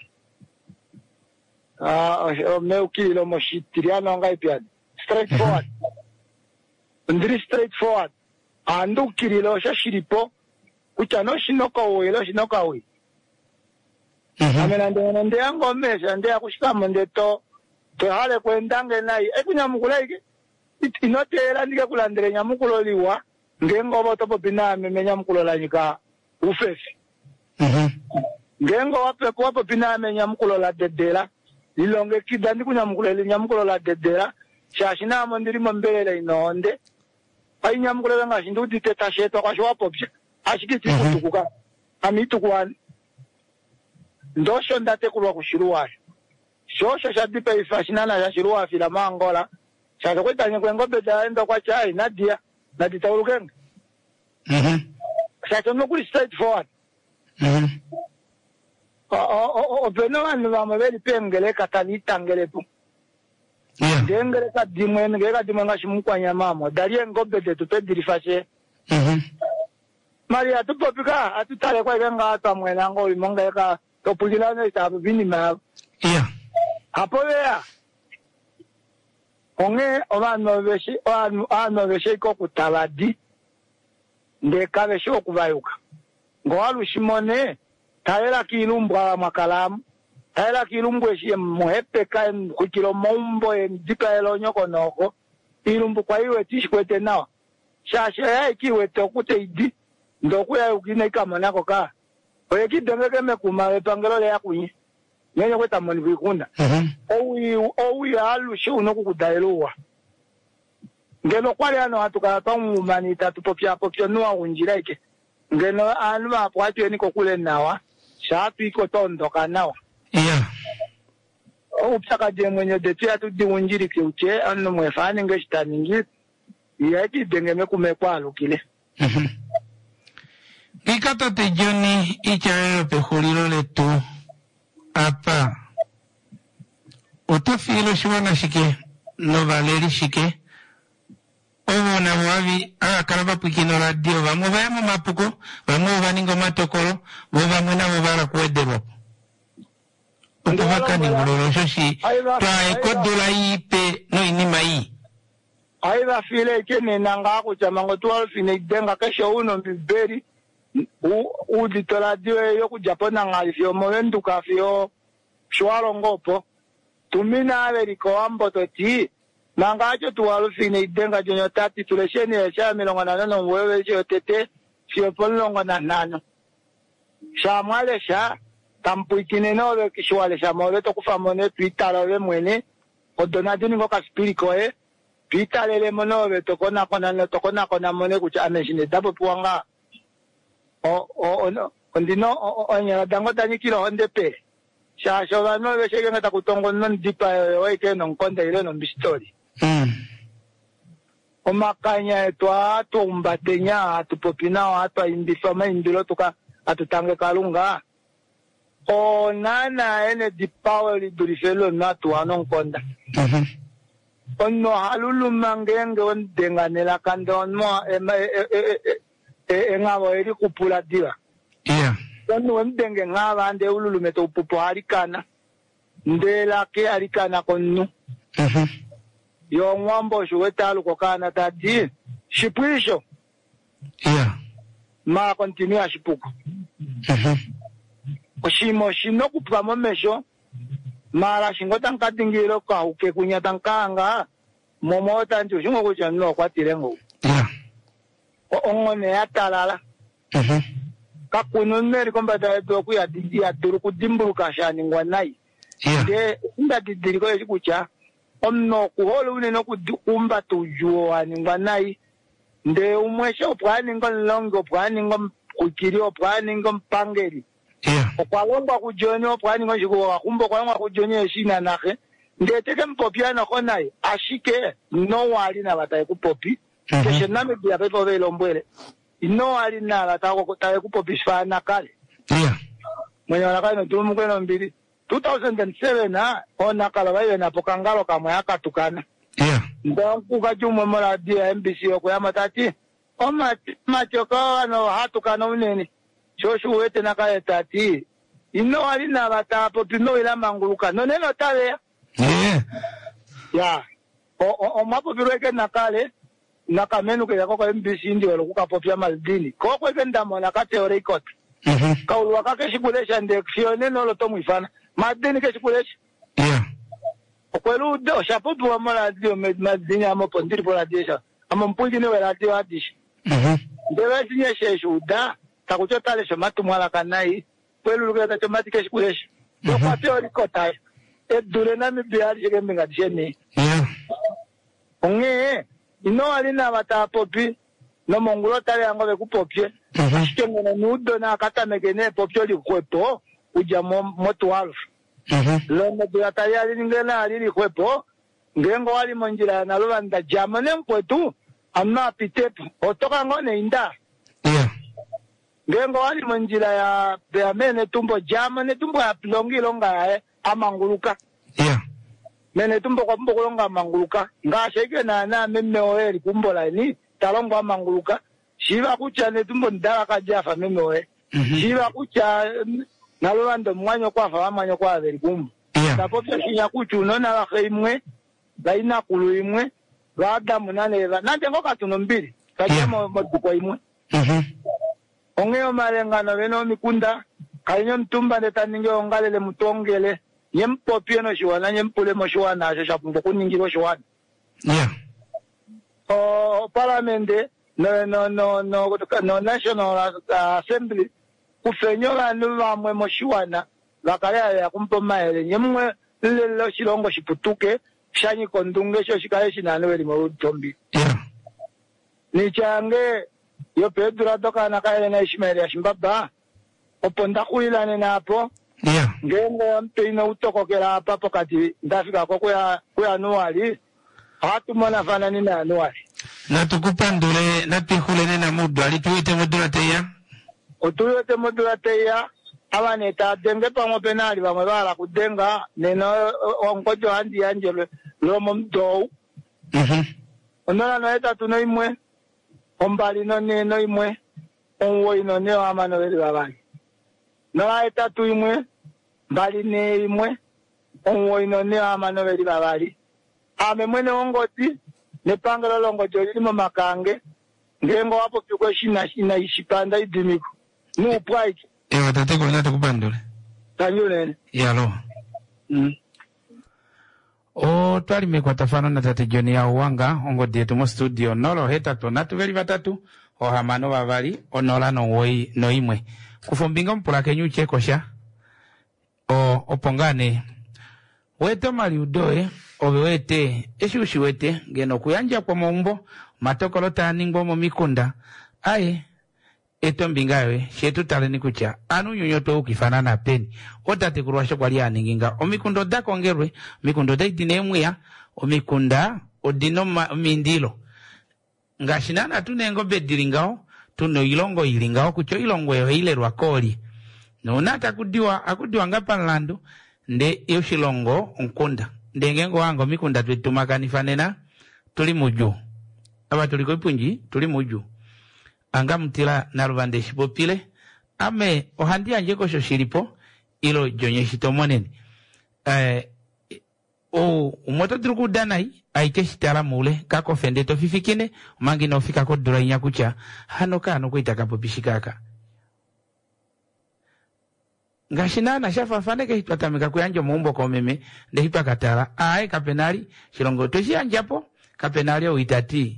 ah meukirilo moshitiriano ngai pya straight forward ondiri straight forward andu kirilo shashiripo kuchano shinoko welo shinoko we mhm amena ndene ndeyango mesha ndeya kushikamo ndeto to hale kwendange nai ekunya mukulaike inotela ndike kulandire nyamukuloliwa ngengo topo biname menya mukulola nyika ufefi mhm ngengo wape ko wapo biname nyamukulola dedela lilonge kidandi kunya mukulele nyamukulola dedela shashina mo ndirimo mbelele inonde ai nyamukulola ngashindu diteta sheto kwa shwapo bya ashikiti kutukuka amitukwan ndosho ndate kulwa kushiruwa shosho shadipe ifashinana ya shiruwa fila mangola shaka kwetanye kwengobe da endo kwa chai nadia nadita urukenge mhm shaka no kuli straight forward mhm openo vanhu vamwe veri pengele katalitangele pu Yeah. ndengele kadimwe ngele kadimwe ngachimukwanya mamo dalie ngobede tupedilifashe Mhm. mari atupopika atutale kwa ikenga atamwena ngo imonga eka topulilano itabu binima Yeah. hapo vea onge ovano veshi ano veshi ko kutabadi ndeka veshi okuvayuka ngo walushimone taela kilumbwa makalamu taela kilumbwe shi muhepeka kukilo mombo endika elonyoko noko ilumbu kwa iwe tishikwete nawa shashe ya ikiwe tokute idi ndoku ya ukine ikamonako ka oye kidengeke mekuma wepangelo le yakunyi nyenye kweta moni vikunda Mhm. owi owi alushe unoku kudailuwa ngeno kwali ano atuka tongumani tatupopya popya nuwa unjira ike ngeno anu apwatu eniko kule nawa shatu iko tondoka nawa Yeah. upsaka je mwenye detu ya tudi unjiri kiuche anu mwefani ngeshitaningi yaki dengeme kumekwalu kile Mhm. Kikata te Johnny ichaero pe juliro le tu apa utafilo shiwana shike no valeri shike owo na wavi a karaba pikino radio vamo vayamo mapuko vamo vaningo matokoro vo vamwe na vo vara kuedero ukuvaka ni nguloro shoshi twa ekodola ipe no inima i aiva file ike nanga kuchamango twelve fine denga kesho uno mbiberi u uditola diwe yo kujapona ngali fyo movenduka fyo shwalo ngopo tumina averiko amboto ti nanga acho twelve fine denga jonyo tati tulesheni ya sha milongo na nano mwewe sho tete fyo polongo na nano sha mwale sha tampuikine no ve kishwale sha mwe to kufamone twitala we mwene odonadini ngoka spiriko e twitala le monove to kona kona no to kona kona mone kucha ameshine dabo puanga o o no ondino o nya dango tani kilo ondepe sha sho va no ve shege ngata kutongo non dipa o ike no nkonda ile no bistori mm o makanya etwa atumba tenya atupopina atwa indifama indilo tuka atutange kalunga o nana ene dipawa li durifelo na tuano nkonda Mhm. onno halulu mangenge on denganela kande onmo e ngabo eri kupula diwa Yeah. onno on denge ngaba ande ululu meto upupo harikana ndela ke harikana konnu Mhm. yo ngwambo shwetalu kokana tadi shipwisho Yeah. ma continue shipuko Mhm. oshimo shino kupwa momesho mara shingota nkadingiro ka uke kunyata nkanga momota njo shingo kucha no kwatire ngo Yeah. ongone yatalala Mhm. kakuno neri komba da do ku ya didi ya duru ku dimbuluka shani ngwanai Yeah. de nda didiri ko yikucha omno ku holo une no ku kumba tujuo ani ngwanai nde umwesho pwani ngolongo pwani ngom kukirio pwani ngom pangeri Yeah. okwalongwa kujonyo pwani ngojiko wakumbo kwalongwa kujonyo eshina nake ndeteke mpopia na konai ashike no wali na bataye kupopi Mhm. keshe nami bia pepo velo mbwele ino wali na bataye kutaye kupopi shfana kale Yeah. mwenye wanakano tulumu kweno mbili two thousand seven ha ona kala waiwe na pokangalo kama yaka tukana Yeah. ndangu kajumo mola dia M B C yoko ya matati o mati matoko ano hatukana uneni shoshu wete nakaya tati ino wali na batapo pino ila manguluka no neno tale Yeah. ya o o, o mapo birweke nakale nakamenu ke yako M B C ndio lokuka popia maldini ko ko ndamo nakate record Mhm. kaulwa kake shikulesha ndeksione no lo tomwifana madini ke shikulesha Yeah. okwelu do shapopu wa mala dio madini amo pondiri pola diesha amo mpungi ne wala dio adish Mhm. ndewe sinye sheshu da takuchota le shomatu mwala kanai kwelu luketa chomati ke shikulesha Mhm. kwa pio rikota e dure na mi biali shige mbinga disheni Yeah. onge ino alina batapopi no mongulo tale yango be kupopye Mhm. shikengene nudo na kata megene popyo likwepo uja mo moto alfu Mhm. lona bya tali ali ngena ali likwepo ngengo wali monjira na lola nda jamane mkwetu amma pitepu otoka ngone inda Yeah. ngengo wali munjira ya beamene tumbo jama ne tumbo ya plongi longa eh amanguluka yeah mene tumbo kwa mbo longa amanguluka nga sheke na na meme oeli kumbola ni talongo amanguluka shiva kucha ne tumbo ndala kajafa meme oe mm -hmm. shiva kucha nalolando mwanyo kwa fa mwanyo kwa veri kumbo yeah tapopya shinya kuchu nona la khaimwe baina kulu imwe rada munane ra nande ngoka tuno mbili kajama yeah. Moduko imwe mhm ongeo malengano beno mikunda kainyo mtumba ndeta ninge ongalele mutongele yempopie no shiwana nyempule mo shiwana asho shapungo kuningiro shiwana yeah o parliamente no no no no no national assembly kufenyola nulwamwe mo shiwana bakale ya kumpomaele nyemwe lelo shilongo shiputuke shanyi kondunge sho shikaye shinano weli mo tombi yeah ni change yo pedra toka na kaile na Ishmael ya shimbaba oponda kuilane napo yeah ngengo mpino utokokera hapa pokati ndafika kwa kwa kwa anuali hatu mwana fanani na anuali na tukupandule na tuhulene na mudu alituite mudu ateya otuyote mudu ateya abane ta denge pamo penali bamwe bala kudenga neno ongojo handi angelo lomo mdo mhm onona no eta tunoimwe ombali no neno imwe onwo ino ne amano beli babali no eta tu imwe mbali ne imwe onwo ino ne amano beli babali ame mwene ongoti ne pangalo longojo limo makange ngengo hapo piko shina shina ishipanda idimiko no pride ewa tate ko na tukupandule tanyule yalo mm o twali mekwa tafano na tate Joni ya uwanga ongo dietu mo studio nolo heta to natu veli batatu o hamano babali onola no woi no imwe kufumbinga mpula kenyu chekosha o opongane weto mali udoe obewete eshushi wete geno kuyanja kwa mombo matokolo taningbo mo mikunda aye eto mbingawe shetu taleni kucha anu nyonyoto ukifanana peni otate kurwasho kwa liya ninginga omikundo dako ngerwe mikundo daitine emwea omikunda odino mindilo nga shinana tunengo bediringao tuno ilongo ilingao kucho ilongo yo ile rwakoli no nata kudiwa akudiwa ngapa nlandu nde yoshilongo nkunda ndengengo wango mikunda twetumakani fanena tuli muju aba tuliko ipunji tuli muju anga mtila naruvande shipopile ame ohandi anje ko shoshilipo ilo jonye shitomonene eh o umoto druku danai aike shitala mule kako fende to fifikine mangi no fika ko dura nyakucha hano kano ko itakapo pishikaka ngashina na shafa fane ke hitwatamika kuyanjo muumbo ko meme nde hipa katala ai kapenali shilongo to shi anjapo kapenali o itati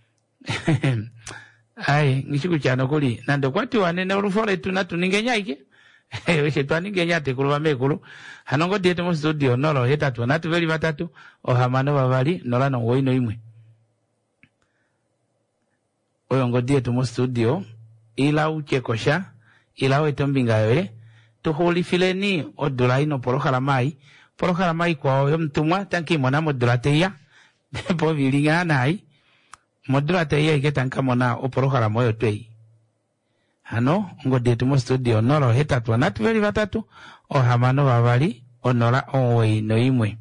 ai ngishiku chano kuli nando kwati wanene urufole tunatu ningenyaike weshe twaningenyate kuluba mekulu hanongo diete mo studio nolo hetatu natu veli batatu o hamano babali nola no woino imwe oyo ngo diete mo studio ila uchekosha ila wetombinga yoe tuhuli fileni odula ino porokala mai porokala mai kwa oyo mtumwa tanki mona modula teya po vilinga nai modula teya iketanka mona oporokala moyo twei hano ngo detu mo studio nolo hetatu natu veli batatu o hamano babali onola onwe no imwe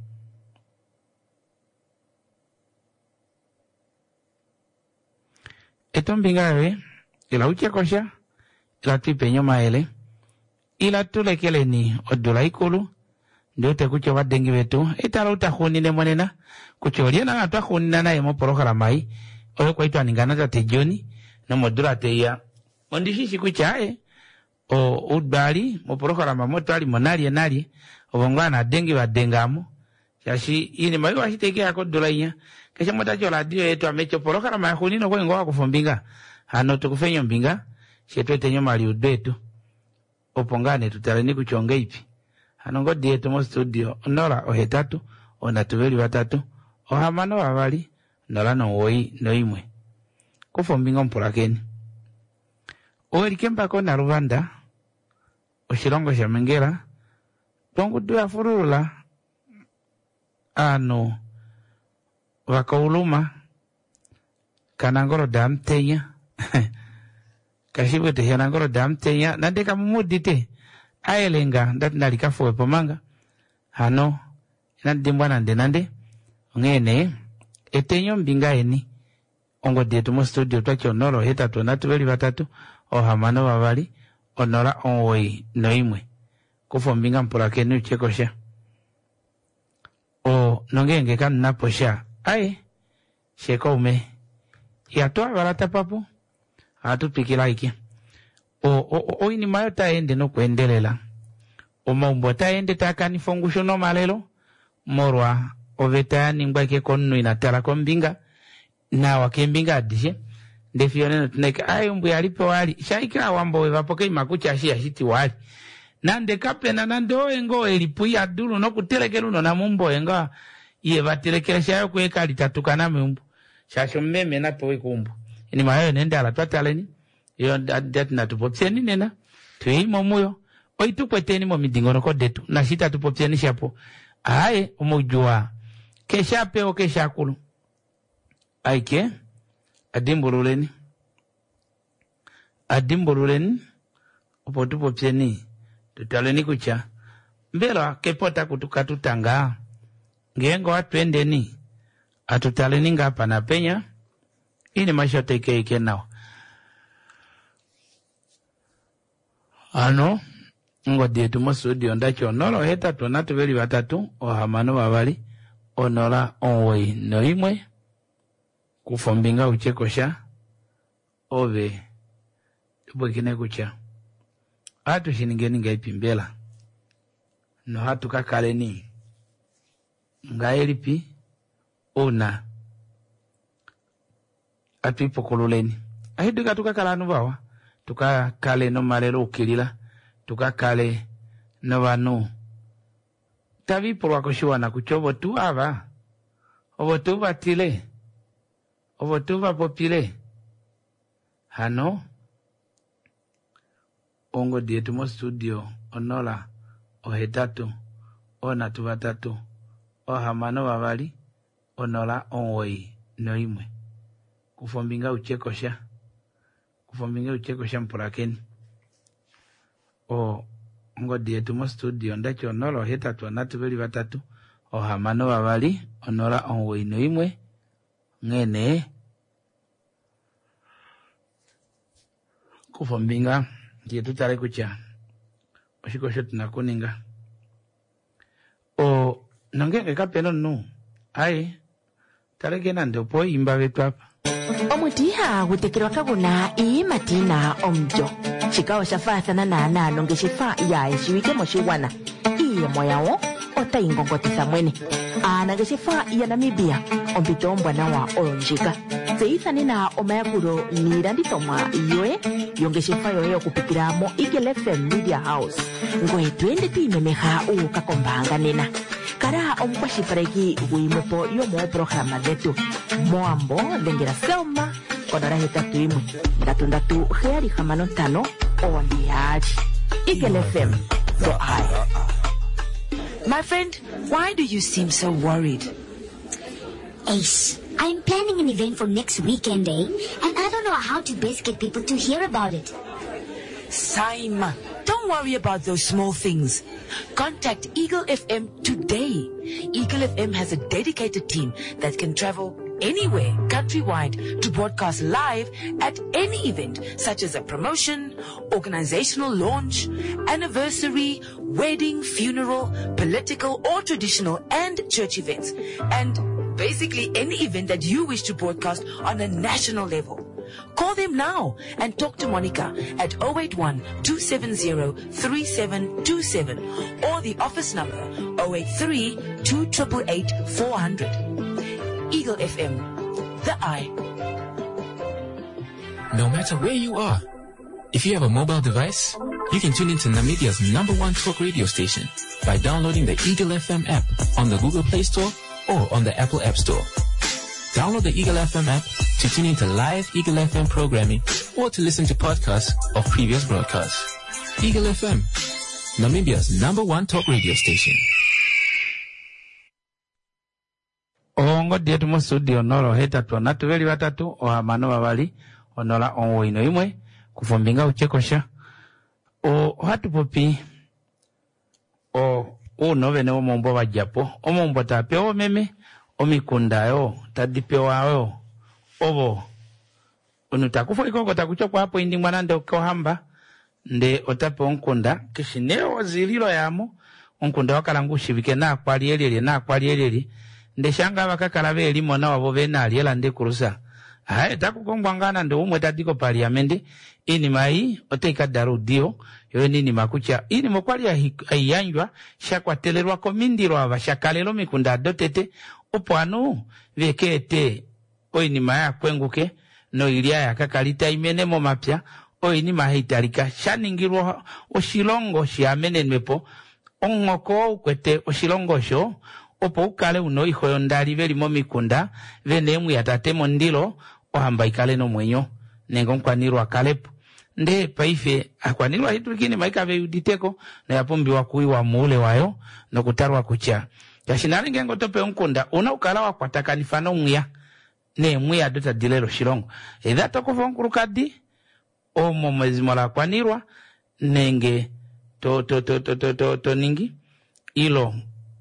etombinga yoe ila uchekosha ila tuipenyo maele ila tulekele ni odula ikulu ndio tekuche wadengi wetu itala utahunine monena kucholia na atwa hunina na yemo porokala mai oyo kwa itwa ningana za tejoni na modula teya ondishishi kuchae o udbali mo porokala mamoto ali monali nali obongwana dengi badengamo yashi ini mayo washiteke yako dolainya kesha motacho radio yetu amecho porokala mai hunino kwa ngoa kufumbinga hano tukufenyo mbinga shetu etenyo mali udetu opongane tutaleni kuchonga ipi hanongo dietu mo studio nola ohetatu onatuveli batatu ohamano babali nola no woi no imwe kufumbinga mpulakeni owelikemba ko na Rwanda oshilongo sha Mengera tongu tuya furula ano wakauluma kanangoro damtenya kashibu te yanangoro damte ya nandeka mumudite ayelenga ndat nalika fo pomanga hano nandi mbwana ndenande ngene etenyo mbinga eni ongo detu mo studio twaki onoro heta tonatu beli batatu ohamano babali onora onwoi noimwe kufo mbinga mpura kenu uchekosha o nongenge kan naposha aye sheko ume yatoa barata papu atu pikila iki o o o ini mayo taende no kuendelela o maumbo taende takani fongusho no malelo morwa o vetani mbake konnu inatala kombinga na wakembinga adishe ndefione no tuneka ayo mbu yalipo wali shaika wambo wevapoke imakucha ashia shiti wali nande kapena nande oengo elipu ya dulu no kutelekelu no na mumbo enga iye vatelekele shayo kweka litatuka na mumbo shasho mmeme na towe kumbu ini mayo nende ala twataleni iyo dat na tupopseni nena tuimo muyo oitu kweteni mo midingono ko detu na shita tupopseni shapo aye umujua kesha peo kesha kulu aike adimburuleni adimburuleni upo tupopseni tutaleni kucha mbela kepota kutuka tutanga ngengo atwendeni atutaleni ngapa na penya ini mashote ike ike nao ano ngo dietu mo studio ndacho nolo heta tonatu beli batatu ohamano babali onora onwoi noimwe kufombinga uchekosha ove tubwekine kucha atu shiningeni ngaipimbela no hatu kakaleni ngaelipi una atu ipokoluleni ahidu katuka kalanu bawa tuka kale no malero ukilila tuka kale no banu tavi porwa koshiwana kuchobo tu ava obo tu batile obo tu popile hano ongo dietu mo studio onola ohetatu ona tu batatu ohamano babali onola onwoi noimwe kufombinga uchekosha kufombinga uchekosha mpurakeni o ngo dietu mo studio ndacho nolo hetatu anatu beli batatu ohamano babali onola onwoi noimwe ngene kufombinga dietu tare kucha oshikosho tunakuninga o nongenge kapeno nu ai tare kena ndopo imba betu apa omutiha gutekerwa kaguna ii matina omjo chikawa shafathana na anano ngeshifa ya eshiwike moshiwana iye moyawo ota ingongotisa mwene ana ngeshifa ya Namibia ompito mbwana wa olonjika zeithani na omayakuro niranditomwa iyoe yongeshifa yoye okupikira mo Eagle F M Media House ngoe twende tuimemeha ukakombanga nena kara omukwashipareki wimupo yomo programa dhetu moambo lengera selma onora hetatu imwe ndatu ndatu heari hamano tano ondiaji Eagle F M the eye. My friend, why do you seem so worried? Ace, I'm planning an event for next weekend, eh? And I don't know how to best get people to hear about it. Saima, don't worry about those small things. Contact Eagle F M today. Eagle F M has a dedicated team that can travel anywhere countrywide to broadcast live at any event, such as a promotion, organizational launch, anniversary, wedding, funeral, political or traditional and church events, and basically any event that you wish to broadcast on a national level. Call them now and talk to Monica at zero eight one, two seven zero, three seven two seven or the office number zero eight three, two eight eight, four hundred. Eagle F M, the eye. No matter where you are, if you have a mobile device, you can tune into Namibia's number one talk radio station by downloading the Eagle F M app on the Google Play Store or on the Apple App Store. Download the Eagle F M app to tune into live Eagle F M programming or to listen to podcasts of previous broadcasts. Eagle F M, Namibia's number one talk radio station. ongo dietu mo studio nolo hetatu anatu beli batatu ohamano babali onola onwoi noimwe kufumbinga uchekosha o hatu popi o uno vene omombo wa japo omombo tapeo meme omikunda yo tadipewa yo obo unutakufa ikoko takuchokwa hapo indi mwana nde ukohamba nde otape onkunda kishineo zililo yamo onkunda wakalangushi vike na akwali elili na akwali elili nde shanga wakakalabe elimo na wabobe na aliela nde kurusa hae taku kongwangana nde umwe tatiko paliamendi ini mai oteka darudio yo nini makucha ini mokwali ya hiyanjwa shakwa telerwa komindiro ava shakalelo mikunda dotete opo anu vekete oini maya kwenguke no ilia ya kakalita imenemo mapya oini mahitarika shaningirwa oshilongo shiamene nmepo ongoko ukwete oshilongo sho opo ukale uno iho yondali veli momikunda venemu yatatemo ndilo ohamba ikale no mwenyo nengo nkwanirwa kalepo nde paife akwanirwa hitu kini maika ve uditeko na yapumbi wakuiwa muule wayo no kutarwa kucha yashinari ngengo tope unkunda una ukala wakwataka nifano mwia ne mwia dota dilero shilongo edha toko fonkurukadi omo mwezi mola kwanirwa nenge to to to to to to, to ningi ilo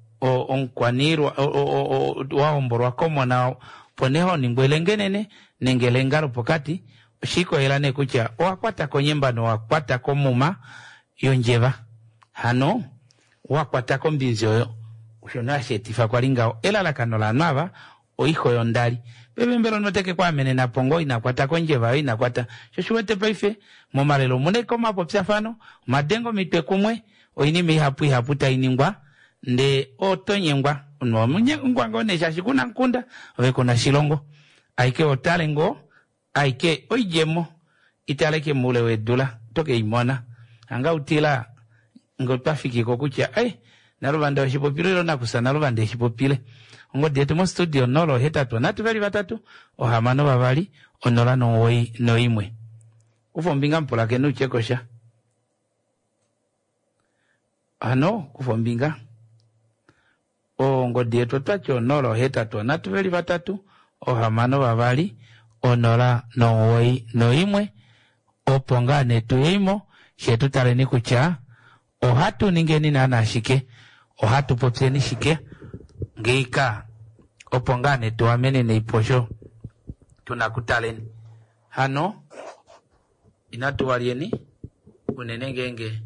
o onkwanirwa o o o waomborwa komo na poneho ningwelengenene nengelengaro pokati shiko elane kucha wakwata konyemba no wakwata komuma yonjeva hano wakwata kombinzi oyo ushona shetifa kwa lingao elala kanola nava o hijo yondali bebe mbelo noteke kwa mene na pongo inakwata konjeva inakwata shoshuwete paife momalelo muneko mapo psafano madengo mitwe kumwe oini mihapu haputa iningwa nde otonyengwa no munye ngwango shashikuna nkunda owe kuna shilongo aike otalengo aike oijemo italeke mule wedula toke imona anga utila ngotafiki kokucha ai narubanda shipopile na kusana rubanda shipopile ngo dietu mo studio nolo hetatu natu veli batatu ohamano babali onola no woi no imwe kufombinga mpola kenu chekosha ano kufombinga o ngo dietu twacho nolo hetatu natu veli batatu ohamano babali onola no woi no imwe opongane tuimo shetu taleni kucha ohatu ningeni na nashike ohatu popseni shike ngeika opongane tuamene ne iposho tunakutaleni hano inatuwalieni unenengenge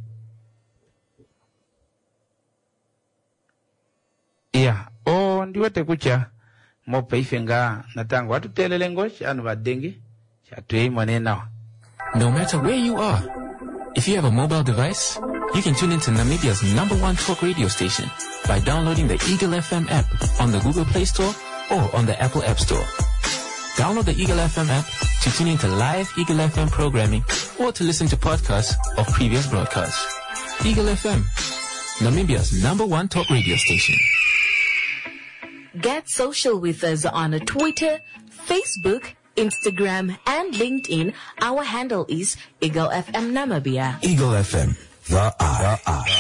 iya o ndiwete kucha mope ifenga natango watu telele ngoshi anu badenge shatuei mwanena. No matter where you are, if you have a mobile device, you can tune into Namibia's number one talk radio station by downloading the Eagle F M app on the Google Play Store or on the Apple App Store. Download the Eagle F M app to tune into live Eagle F M programming or to listen to podcasts of previous broadcasts. Eagle F M, Namibia's number one talk radio station. Get social with us on Twitter, Facebook, Instagram, and LinkedIn. Our handle is Eagle F M Namibia. Eagle F M, the eye. The eye.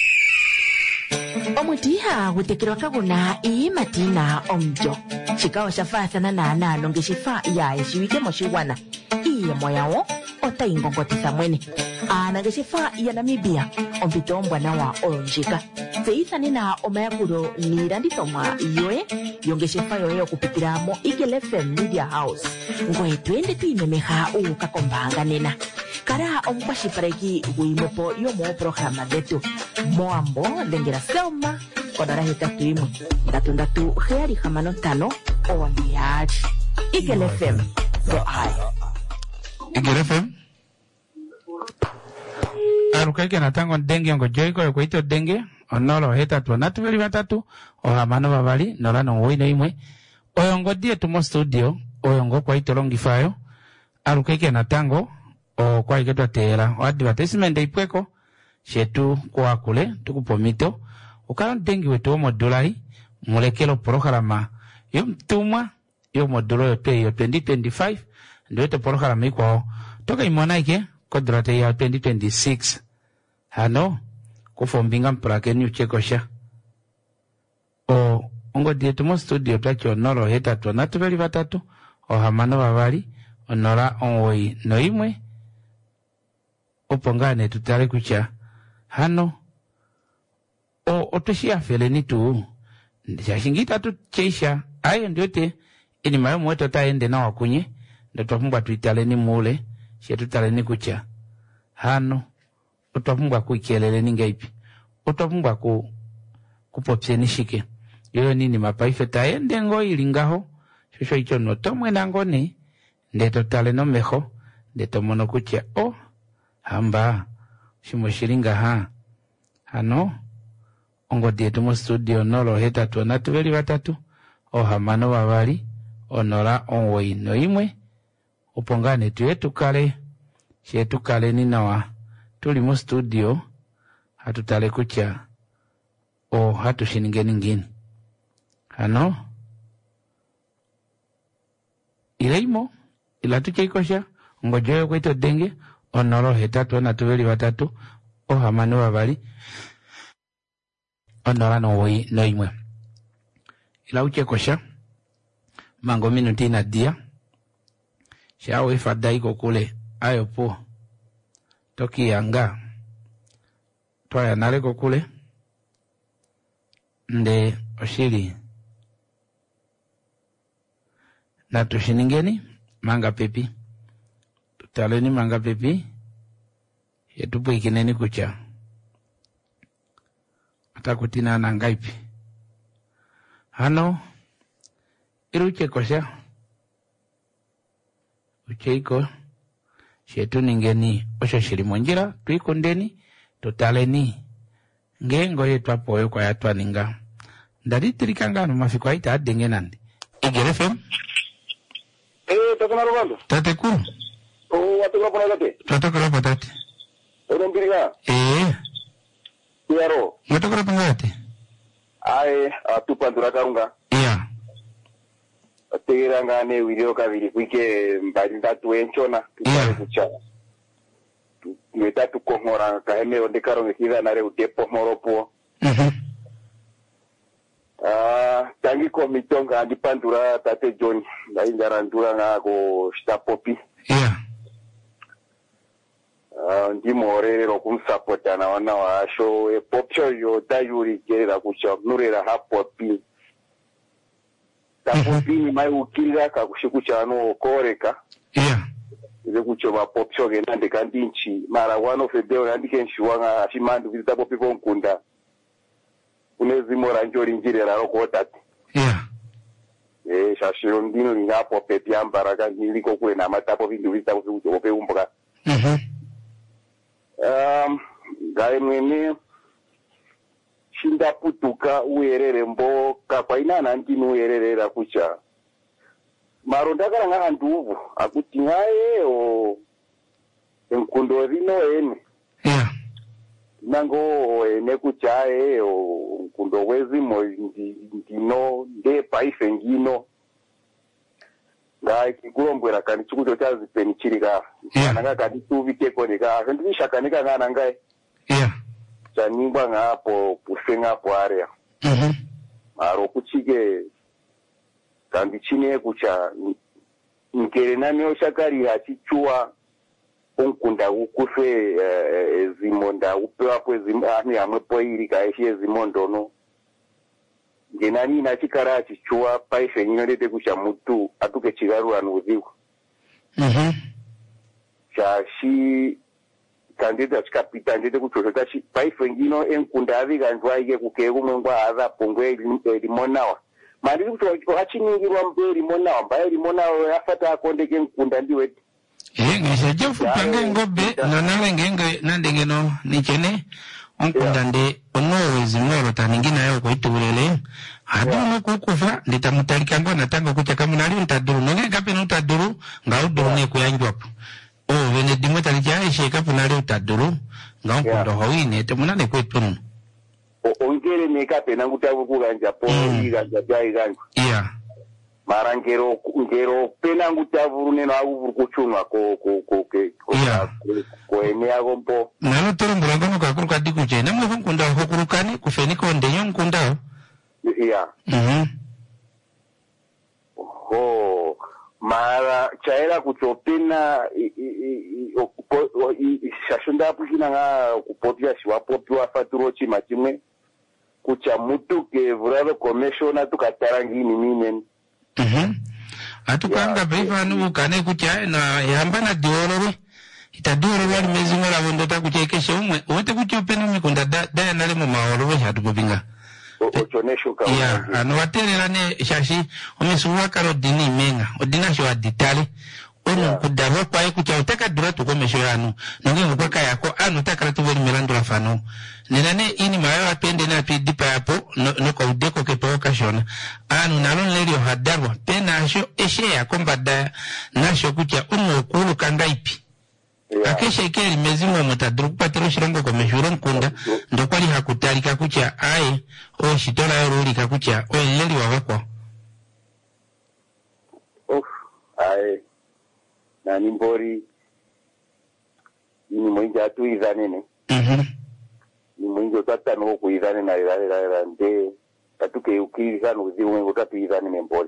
Omutiha gutekirwa kaguna ii matina omjo. Chikao shafathana na anano ngeshifa ya eshiwike moshiwana. Iye moyawo ota ingongotisa mwene. Ana ngeshifa ya Namibia ompito mbwana wa olonjika. Feitha nina omayakuro ni randitoma yoe yongeshifa yoe kupitira mo Eagle F M Media House. Ngoe tuende tuimemeha uka kombanga nena. Kara omkwashi pareki guimopo yomo programa detu. Moambo lengera selma kodara heta tuimu. Datu datu heari hamano tano owandiaji. Eagle F M. The Eye. Eagle F M. Arukaike na tango denge yongo joiko yoko ito denge. Onolo heta tuwa natu veli watatu. Ohamano babali. Nola no uwino imwe. Oyongo die tumo studio. Oyongo kwa ito longi fayo. Arukaike na tango. O kwa iketua tera. Wadi watesimende ipweko. Shetu kwa kule. Tukupomito. Ukala dengi wetu omo dolari. Mulekelo prokarama. Yo mtumwa. Yo modulo yote yo twenty twenty-five. Ndoeto prokarama iko. Toka imona ike. Kodrate ya twenty twenty-six. Hano. Kufombinga mprake ni uchekosha. O. Ongo dietumo studio tacho noro heta tuwa natuveli watatu. O hamano wawali. Onora onwoi no imwe. opongane tutale kucha hano o otoshia feleni tu shashingita tu cheisha ayo ndiote ini mayo mweto taende na wakunye ndotofumbwa tuitaleni mule shetutaleni kucha hano otofumbwa kuikelele ningaipi otofumbwa ku kupopseni shike yoyo nini mapaife taende ngo ilingaho shosho icho notomwe nangoni ndeto tale no meho ndeto mono kucha o hamba shimo shiringa ha hano ongo dietu mo studio nolo heta tu na tuveli batatu o hamano babali onora onwoi no imwe upongane tuyetu kale shetu kale ninawa tuli mo studio hatutale kucha o hatu shiningeni ngini hano ileimo ila tuchaikosha ngojoyo kweto denge onoro hetatu na tuveli batatu o hamano babali onora no woi no imwe ila uchekosha mango minuti na dia shao ifadai kule ayo po toki yanga toya nale kule nde oshiri na tushiningeni manga pepi tutaleni manga pepi yetupo ikineni kucha atakutina na ngaipi hano iruche kosha ucheiko shetu ningeni osho shiri monjira tuikundeni tutaleni ngengo yetu apoyo kwa yatu aninga ndari tirikangano mafiko haita adenge nandi Igere F M eh tata narubando tate kuru o watu kwa pona tate tata kuru patate ero mbiriga eh yaro watu kuru pangate ai atupandura karunga yeah ategera ngane video kabiri kwike mbali ndatu enchona tutale kucha metatu kohora kaheme onde karonge kida nare utepo moropo mhm ah tangi ko mitonga andipandura tate John ndainjara ndura ngako stapopi yeah ah ndimo orero kumsupporta na wana wa show e popcho yo tayuri kerera kucha nurera hapo pi tapopi ni mai ukira kakushikucha no koreka yeah ile kuchoma popcho ke nande kandinchi mara one of the day andike nshiwanga ashimandu vita popi konkunda unezimo ranjori njirera rokotati yeah eh shashiro ndino ngapo pepi ambaraka niliko kule na matapo vindu vita kuzope umbuka mhm um gae mwene shinda putuka uerere mboka kwa inana ndino uererera kucha maronda karanga anduvu akuti ngaye o enkundo rino ene yeah nango ene kuchae o nkundo wezimo ndino nde paife ngino ngai kikulombwera kandi chikuto chazi penichirika nanga kandi tuvike koneka ndishakanika ngana ngai yeah chaningwa ngapo kusenga po area mhm aro kuchike kandi chine kucha nkere nami oshakari achichua onkunda ukufe uh, zimonda upewa kwe zimani amwe poiri kaishe zimondono ngenani na chikara achichua paife nyinodete kusha mutu atuke chigaru anuziwa mhm chashi kandida chikapita ndete kuchotota chi paife ngino enkunda aviga ndwaike kukegu mwengwa adha pongwe limonawa mari kuti achiningirwa mberi monawa mbaye limonawa afata akondeke nkunda ndiweti eh ngisha jofu pange ngobe nonale ngenge nandengeno nichene onkunda nde onowezi mwero taningina yao kwa itulele hadi no kukufa nditamutalika ngo natanga kucha kamunali ntaduru nonge kape no taduru ngauduru ne kuyanjwa o vene dimota lijaye sheka punali utaduru ngaonkunda hoine temunane kwetunu ongere neka pena ngutavu kuganja po iganja jai ganja yeah mara ngero ngero pena ngutavu neno akuvuru kuchunwa ko ko ko ko yeah ko ene agompo nalo toro mbulango no kakuru kadiku je namwe nkunda hokurukani kufeni ko ndenyo nkunda yeah mhm ho mara chaela kutopena shashunda pushina nga kupotia shiwapopi wa faturo chima chimwe kucha mutuke vuralo komeshona tukatarangini minen. Mhm. Atukanga baifa nu kane kucha na yamba na diororo itadoro wali mezi ngora wondo ta kuchekesha umwe wote kuchopena mikunda da da nale mu maoro we hatu bobinga. Ochonesho ka. Ya, ano waterera ne shashi omesuwa karo dini menga odina sho aditale ono kudarwa kwa kucha utaka dura to komesho yanu nonge ngokaka yako anu takara to weli melandura fano nenane ini mayo apende na pi dipa yapo no, no kwa udeko ke toka shona anu nalon lelio hadarwa pena asho eshe ya kombada nasho kucha uno kulu kangaipi yeah. Akesha ikeli mezimu wa mutadru kupatero shirongo kwa meshuron kunda ndo kwali hakutari kakucha ae o shitola yoruli kakucha o leli wa wako uff ae na nimbori ni mwingi atu izanene mhm ni mwingi otata no kuizane na irare rare nde tatuke ukiza no ziwe otatu izane membori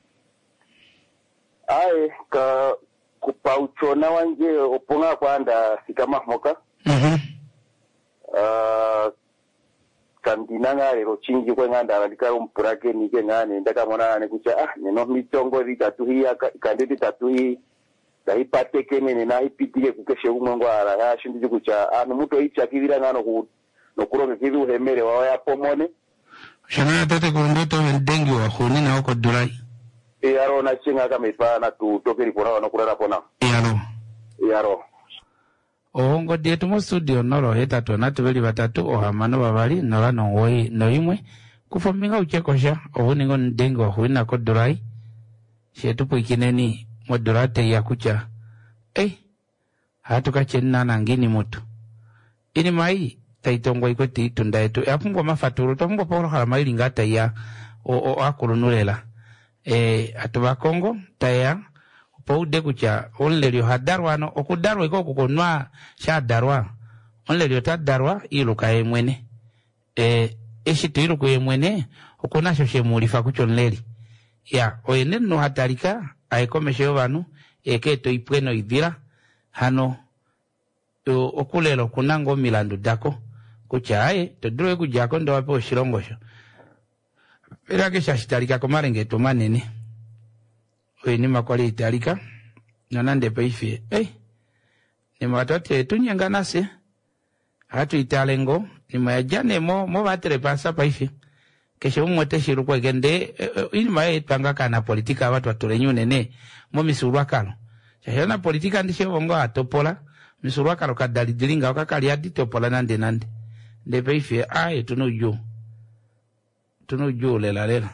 ae ka kupauchona wanje opunga kwanda sikama moka mhm uh, kandinanga lero chingi kwe nganda andika umpurake nike ngane ndaka mona ne kucha ah neno mitongo ritatu hii kandidi tatu hii dai pateke nene na ipitike kukeshe umwengo ala ya shindi kucha anu muto icha kivira ngano ku no kuronge kivi uhemere wa ya pomone shana tate kurundoto wendengi wa khuni na oko durai e aro na chinga kama ipana tu tokeri pona no kurara pona yaro yaro Oongo dietu mo studio nolo heta tonatu veli batatu ohamano babali nola nongoi noimwe kufominga uchekosha ohuningo ndengi wa khuni na kodurai shetupu ikineni modurate ya kucha eh hatuka chenna nangini mutu ini mai taitongo ikoti tunda etu apungwa mafaturu tombo polo khala mai lingata ya o o akulunulela eh atuba Kongo taya paude kucha onlelio hadarwa no okudarwa iko kukonwa sha darwa onlelio tadarwa iluka emwene eh eshitu iluka emwene okona shoshe mulifa kuchonleli ya oyene no hatarika aikomeshe banu eketo ipweno idira hano o, okulelo kunango milandu dako kucha ae todroe kujako ndo wapo shirongosho era ke shashitarika komarenge to manene oyeni makwali itarika nanande paifi eh ni matate tunyanga nase hatu italengo ni mayajane mo mo batere pasa paifi keshe umwote shiru kwa gende ini mae panga kana politika watu watulenyu nene mo misurwa kalo shahena politika ndishe wongo atopola misurwa kalo kadali dilinga wakakali adi topola nande nande nde peife ae tunu juu tunu juu lela lela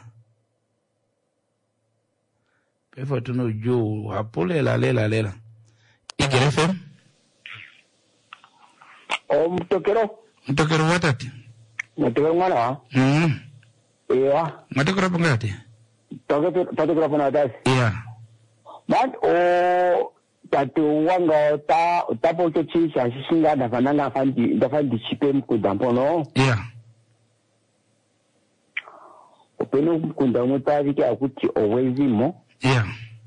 peifo tunu juu hapule lela lela lela ikirefe o mtokero mtokero watati mtokero mwana wa mhm iya mtokero pangati tokero tokero pona dasi iya but o tatu wanga ta tapo cho chi sha shinga da fananga fandi da fandi chipe mkudampo no iya openo mkundamo tavike akuti owezimo iya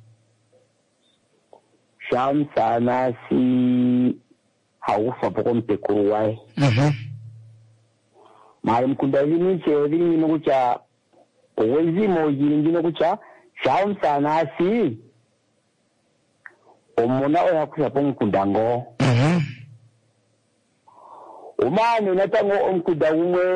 sham sana si haufa poko mtekuru wae mhm mara mkundazini cheri nino kucha owezimo yingino kucha sham sana si omona oya kusapo mkundango mhm umane natango omkuda umwe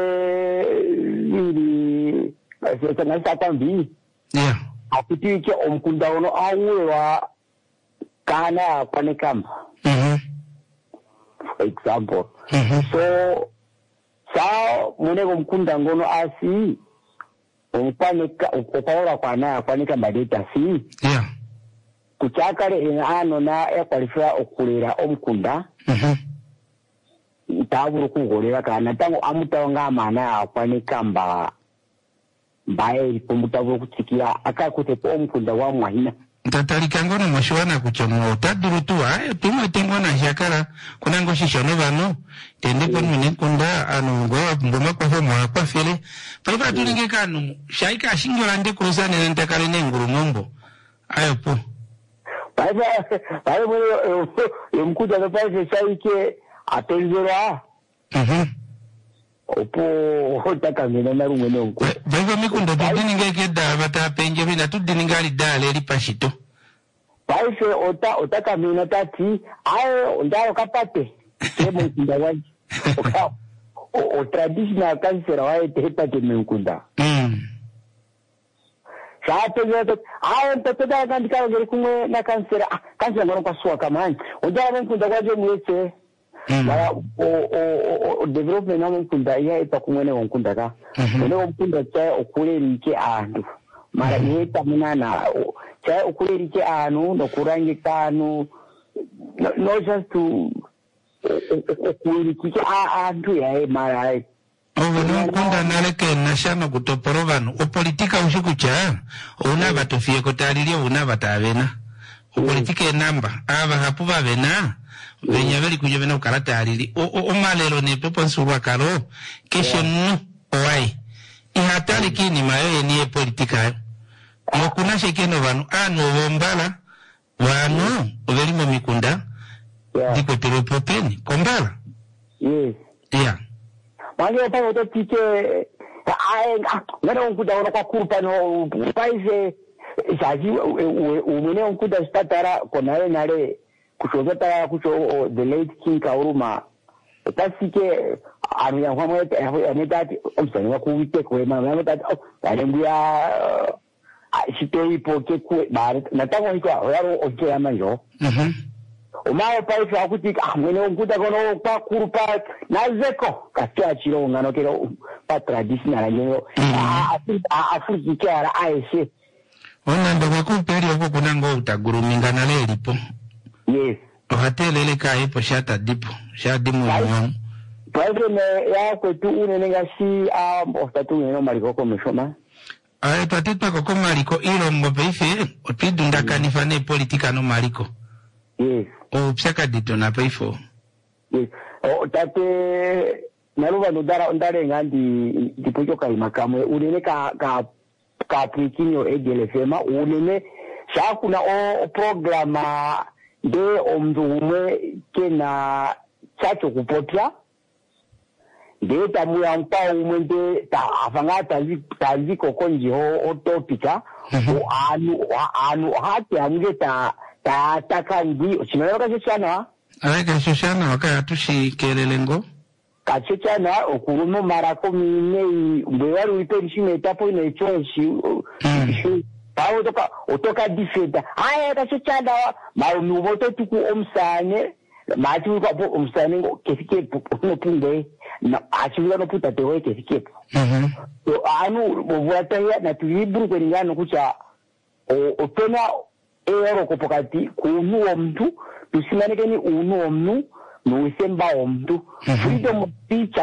ili aseta nasata mbi iya akutike omkunda ono awewa kana kwane kamba mhm for example mhm so sa mune omkunda ngono asi omkwane okaora kwana kwane kamba data si iya kuchakale ina ano na ekwalifia okulera omkunda mhm taburu kugolera kana tango amutawanga amana akwane kamba mbaye ipumutaburu kutikia akakutepo omkunda wa mwahina tatalika ngono mashwana kuchomo taduru tu ae tumo tengona shakara kuna ngo shishono bano tende pon mine kunda anu ngo ngoma kwa fo mwa kwa fele paipa tulinge kanu shaika shingolande kurusane ntakale ne nguru ngombo ayo po Baiva baiva yomkuta no paise saike atenzera. Mhm. Opo otakamena na rumwe nonko. Baiva mikunda dini ngeke da bata penje bina tudini ngali dale eri pashito. Paise ota otakamena tati ayo ndaro kapate. Kemo mkunda waji. Oka o traditional kansera wae tepa kemukunda. Mm. Saate yote ayo ntotoda ngandika ngere kumwe na kansera kansera ngoro kwa swa kamani. Ondara mkunda waje mwese. Mara o o o development na mkunda ya eta kumwene mkunda ka. Ene mkunda cha okule like andu. Mara yeta munana cha okule like anu no kurangi kanu no just to okule like andu ya mara ai. Owe no kunda naleke nashano kutoporo vanu. O politika ushukucha una batofie kotalilio una batavena. O politika namba ava hapuva vena. Venya veli kujo vena ukarata alili. O, o, o malero ne pepo nsurwa karo. Keshe nu oai. Ihatali kini mayo niye politika yo. Mokuna shekeno vanu. Anu ovombala. Vanu. Oveli momikunda. Diko tiro popeni. Kombala. Yes. Yeah. Wange opa oto tike. Ae. Ngana unkuda wana kwa kurupa no. Paise. Shaji umene unkuda statara konaye nare. Kushozata kusho the late King Kauruma tasike anu ya kwamwe anetati omsani wakuwite kwa mama anetati alembuya shitoi poke kwa bari nataka hiko yaro oke amanjo mhm umao paisa akutika ah mwene unkuta kono pa kurupa nazeko kastia chiro ngano kero pa traditional nyo afuriki kara aise ona ndo wakupeli wako kunango utaguruminga na lelipo. Yes. Ohatele ile ka ipo shata dipo, shadimu yamu. Padre me ya kwetu unenenga si a ostatu ngeno mariko komishoma. Ae tatitwa koko mariko ilo mbope ife, otidu ndaka nifane politika no mariko. Yes. O psaka dito na peifo. Yes. O tate naluba nudara ondare ngandi dipocho ka imakamwe unene ka ka ka prikinyo egele fema unene shakuna o programa de omntu umwe kena chacho kupotya de tamuya mpa umwe de ta afanga tazi tazi kokonji ho otopika o anu anu hati amge ta ta takandi chinoyoka chana aye kashana wakaya tushi kelelengo kachechana okurumo marako mine mbewari uiperishime etapo ina ichonshi Pao toka otoka difeta aya kachechana maumi uboto tuku omsane machi uka po omsane ngo kefike no punde na achi uka no puta tewe kefike mhm so anu bovata ya na tuliburu kweningano kucha otona ero kopokati kunu omtu tusimaneke ni unu omnu no isemba omtu freedom of speech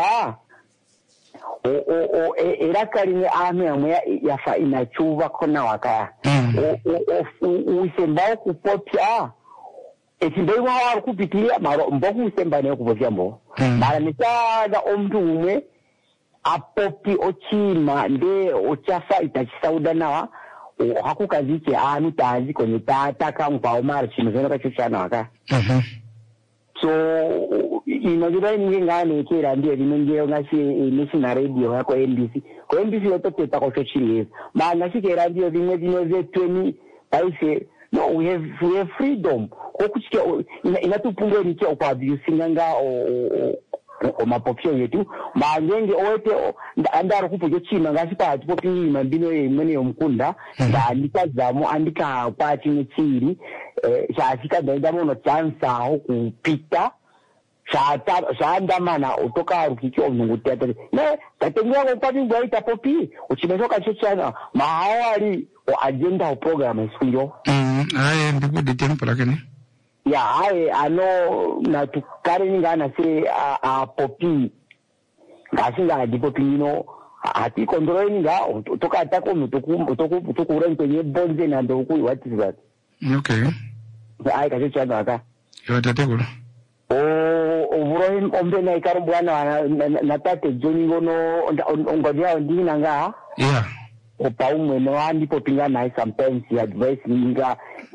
o o o era karine ame amwe yafa inachuva kona wakaya o o o usemba kupopya ekindoi wa kupitilia maro mboku usemba ne kupopya mbo mara nisada omtu umwe apopi ochima nde ochafa itachisauda nawa o hakukazike anu tazi kwenye tata kampa mara chimezona kachuchana waka mhm so inajua ni ngane kera ndio linongeo ngasi national radio yako N B C ko N B C yototeta ko chochiri maana sikera ndio limwe zino zetweni aise no we have we have freedom ko kuchike inatupungwe ni kwa kwa abusinganga o o mapopio yetu mangenge ote andaro kupoje chima ngasi pa popi mambino yemene yomkunda ndandika zamo andika pati nchiri eh shafika denda mono chance aho kupita shata shanda mana utoka rukikyo mngutia ne tatengia ko pati ngwaita popi uchimezoka chochana mahawali o agenda o program siyo mm aye ndiko de tempo lakini ya aye ano na tukare ngana se a, a popi ngasinga di popi no ati control nga toka atako mutuku toku toku rentenye bonze na ndo ku what is that okay aye kaje chana aka yo tatekolo o ovuro ombe na ikaro bwana na tate joni gono ongodia ndina nga yeah o paumwe no andi popinga na sometimes advice ninga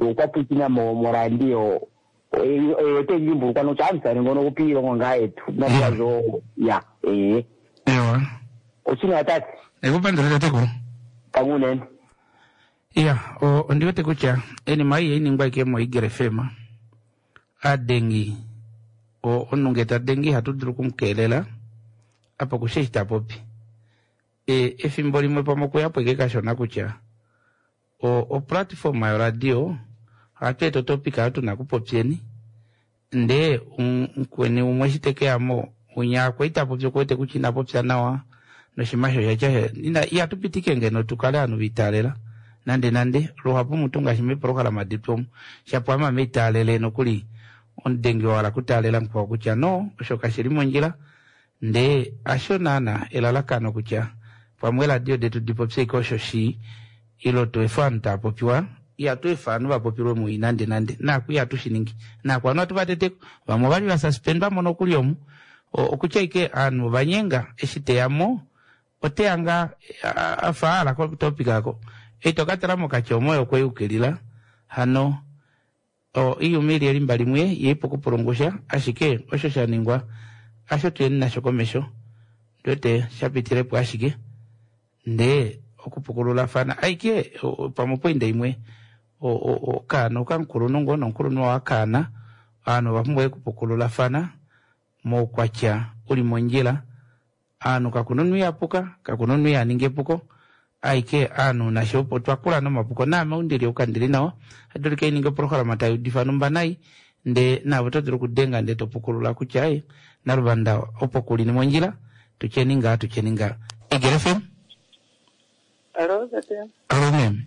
kwa putina mo morandio eh te jimbo kwa no chance ngono kupira ngonga etu na kwazo ya eh ewa ochina atati ekupandira teko kangune iya o ndiwete kucha eni mai ini ngwa ke mo igere fema adengi o onungeta dengi hatudru kumkelela apa kushita popi e efimboli mwe pamoko yapo ke kashona kucha o o platform ya radio ateto topic atu na kupopieni nde unkwene umweshiteke amo unya kwaita popyo kwete kuchina popya nawa no shimasho ya chahe ina iya tupitike ngeno tukala anu vitalela nande nande rohapo mutunga shime prokala ma diploma shapo ama mitalele no kuli on dengi wala kutalela mkwa kucha no shoka shirimo njila nde asho nana elala kano kucha pamwela dio detu dipopse kosho shi ilo tuefanta popywa ya tuefanu wa popywa mu inande nande na kuya tushiningi na kwa no tubatete bamobali ba suspend ba monokuli omu okuchaike anu banyenga eshite yamo oteanga afaala ko topic ako eto kataramo kachomoyo kwe ukelila hano o iyo miri yali mbali mwe yepo kupurungusha ashike osho shaningwa asho tuyenna shokomesho dote shapitire po ashike nde okupukulula fana aike pamopoinda imwe o o o kana kankuru nongo nonkuru no akana ano bamwe kupukulula fana mo kwacha uli monjila ano kakununu yapuka kakununu yaningepuko aike anu na shopo twakula no mapuko na maundiri ukandiri nawo adolike ninge prokhara matayo difanu mbanai nde na botodro kudenga nde topukulula kuchai na rubanda opokuli ni monjila tucheninga tucheninga egerefem aro zate aro mem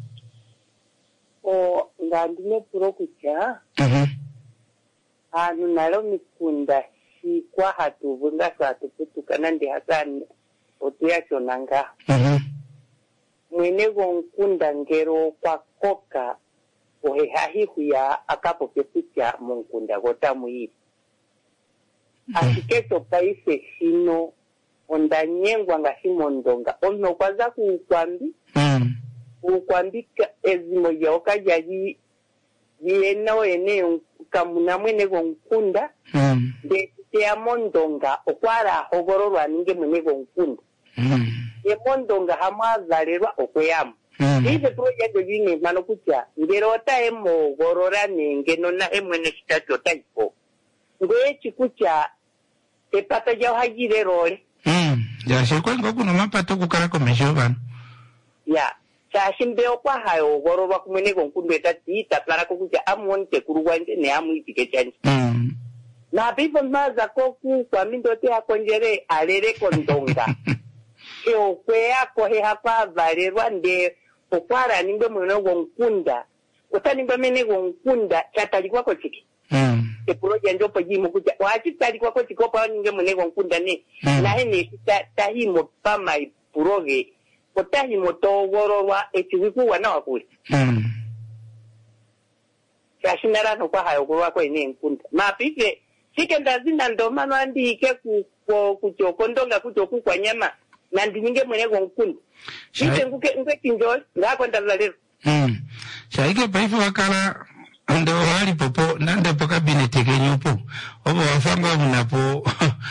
o ngandine puro kucha mhm anu nalo mikunda si kwa hatu bunga satu putuka nandi hasan otuya chonanga mhm mwene gonkunda ngero kwa koka ohe hahi huya akapo kepucha mungunda gota muiri asiketo paise sino onda nyengwa nga simondonga ono kwaza kuukwambi mm ukwambika ezimo ya okaja yi yeno ene kamuna mwene gonkunda mm de te mondonga okwara hogororwa ninge mwene gonkunda mm ye mondonga hamazalirwa okweyamu mm ize project yinge mano kucha ngero taemo gorora ninge nona emwene kitacho taipo ngoye chikucha epata ja hajire role mm ya shekwa ngoku no mapato kukara komesho bana ya chashimbe okwa hayo gororwa kumwene gonkunda tatita klara kucha amonte kuruwanje ne amuitike chanje mm na bibo maza koku kwa mindote akonjere alere kondonga eo kwea kohe hapa valerwa nde okwara nimbe mwene gonkunda utanimbe mene gonkunda chatalikwa ko chiki mm e proje ndopo jimu kuja wachi talikwa ko chiko pa ninge mwene gonkunda ne mm. na hene ta tahimo pama proge otahimo togororwa echiwiku wana wakuli mm kashinara no kwa hayo kwa ko ine nkunda mapike sike ndazina ndomano andike ku kuchokondonga kuchoku kwa nyama na ndinge mwene gonkunda sike nguke nguke kinjol ngako ndazalero mm shaike paifu wakala ndo hali popo nande poka binete kenyopo obo wafanga munapo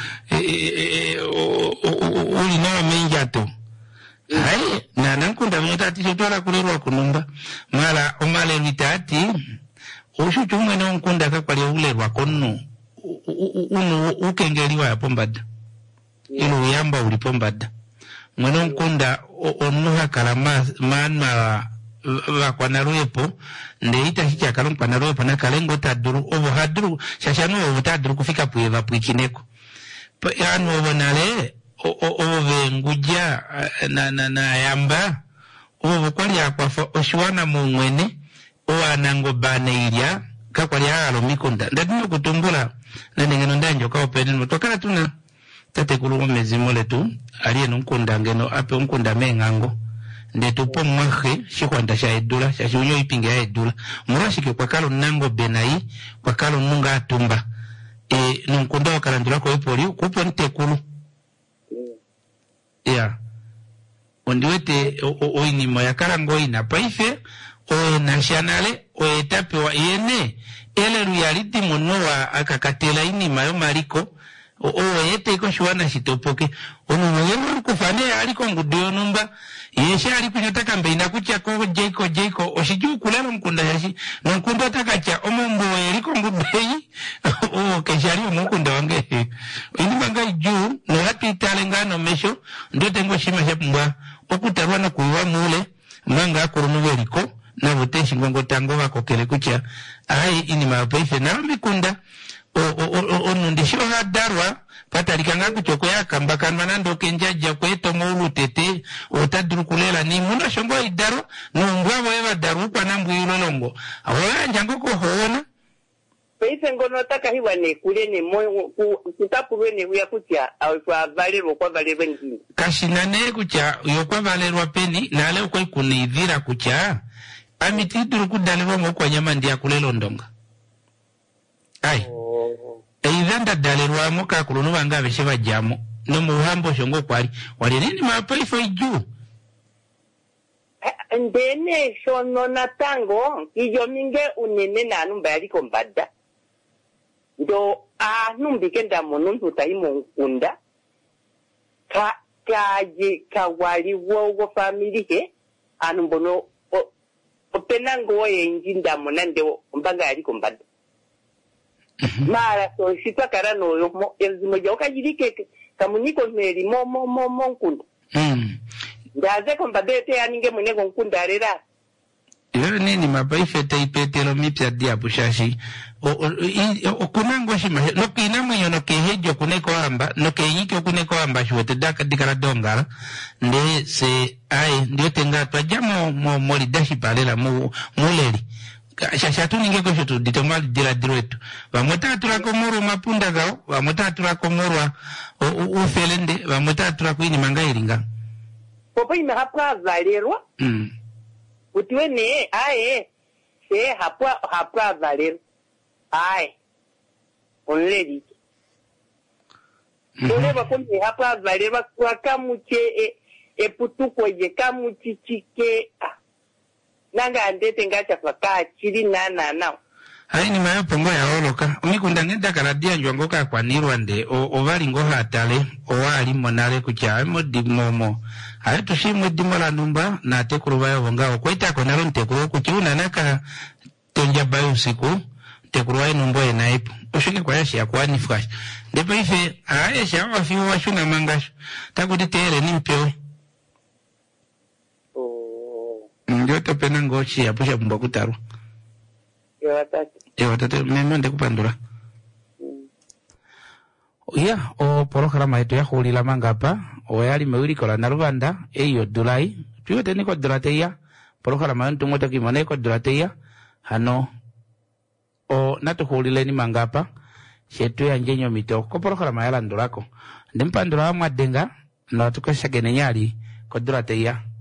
uli na menjato hai na nankunda mnyatati chotola kulirwa kunumba mala omale vitati oshu chumwe na nkunda kakwali ulerwa konno unu ukengeliwa ya pombada inu yamba uli pombada mweno nkunda onuha kalama maana wakwanaruepo ndeita hicha kalon panaruepo na kalengo taduru obo haduru shashanu obo taduru kufika pueva puikineko anu obo nale obo nguja na na na yamba obo kwali akwafa oshuana mumwene owanango bane ilya kakwali halo mikunda ndadino kutumbula na ngeno ndanjo ka openen motokala tuna tate kulugo mezimole tu aliye nkunda ngeno ape nkunda mengango ndetupo mwahe shikwanda sha edula sha shunyo ipinge ya edula murashike kwa kalo nango benai kwa kalo nunga atumba e nkunda wakalandula kwa ipoli kupo ntekulu ya ondiwete oinimo ya karango ina paife o nationale o etape wa yene ele luyaliti monowa akakatela ini mayo mariko o o ete ko shwana shitopoke ono mwero kufane aliko ngudio numba yeshe aliko nyotaka mbeina kucha ko jeko jeko oshiju kulala mkunda yashi mkunda takacha omombo yeriko ngubei o keshari mkunda wange ini manga juu no hati talengano mesho ndo tengo shima shepmbwa okutarwa na kuiwa mule manga akurumu yeriko na voteshi ngongo tango wako kele kucha ai ini mapaife na mikunda o o o o nundisho hadarwa patarikanga kuchoko ya kambaka manando kenjaja kweto mulu tete otadrukulela ni muna shongo idaro no ngwabo eva daru kwa nambu yulolongo awala njango ko hoona peise ngono taka hiwa ne kule ne mo kutapurwe ne uya kucha au kwa valero kwa valero ngini kashinane kucha yokwa valero peni na leo kwa kunidhira kucha amiti durukudalewa mokwa nyama ndia kulelo ndonga ai eidhanda dalerwa moka kulunu banga beshiba jamo no muhambo shongo kwali wali nini mapaifo iju ndene shono na tango iyo minge unene na numba yaliko mbada ndo a numbike ndamo nuntu taimo nkunda ka kaji kawali wogo family he anumbono openango oye njindamo nande mbaga yaliko mbada mara so sitwa karano yo ezimo joka jirike kamuniko meri mo mo mo mo nkunda mm ndaze ko mbadete aninge mwene ko nkunda rera yo nini mapaife taipetelo mipya dia bushashi o o kunango shima no kinamwe yo no kehejo kuneko amba no kenyike kuneko amba shwote daka dikara dongara nde se ai ndio tenga twajamo mo molidashi palela mu muleri shashatu ninge ko shoto ditomal dira direto bamota turako moro mapunda gao bamota turako moro u felende bamota turako ini mangairinga popo ime hapra valerwa mm utiwene ae se hapra hapra valer ae onleri dole ba kombe hapra valerwa kwa kamuche e e putuko je kamuchichike nanga andete ngacha kwa chiri na na na hai ni mayo pongo ya oloka umikunda ngenda karadia njwango ka kwa nirwande o ovali ngo hatale o wali monale kucha mo dimomo hai tushimwe dimola numba na tekuruba yo ngao kwaita ko nalo ntekuru kuchuna naka tonja bayo siku tekuruba numbo enaipo ushike kwa yashi ya kwa nifwash ndipo ife aye ya wafi wa shuna mangasho takuti tere ni mpewe ndio topena ngochi ya pusha mbo kutaru ewa tatu ewa tatu meme nde kupandura mm. Ya o programa yetu ya hulila mangapa o yali mewili kola na Rwanda eyo Julai tuyote niko durateya programa yetu ngoto kimone ko durateya hano o natu hulile ni mangapa shetu ya njenyo mito ko programa ya landurako ndimpandura mwadenga na tukosha genenyali ko durateya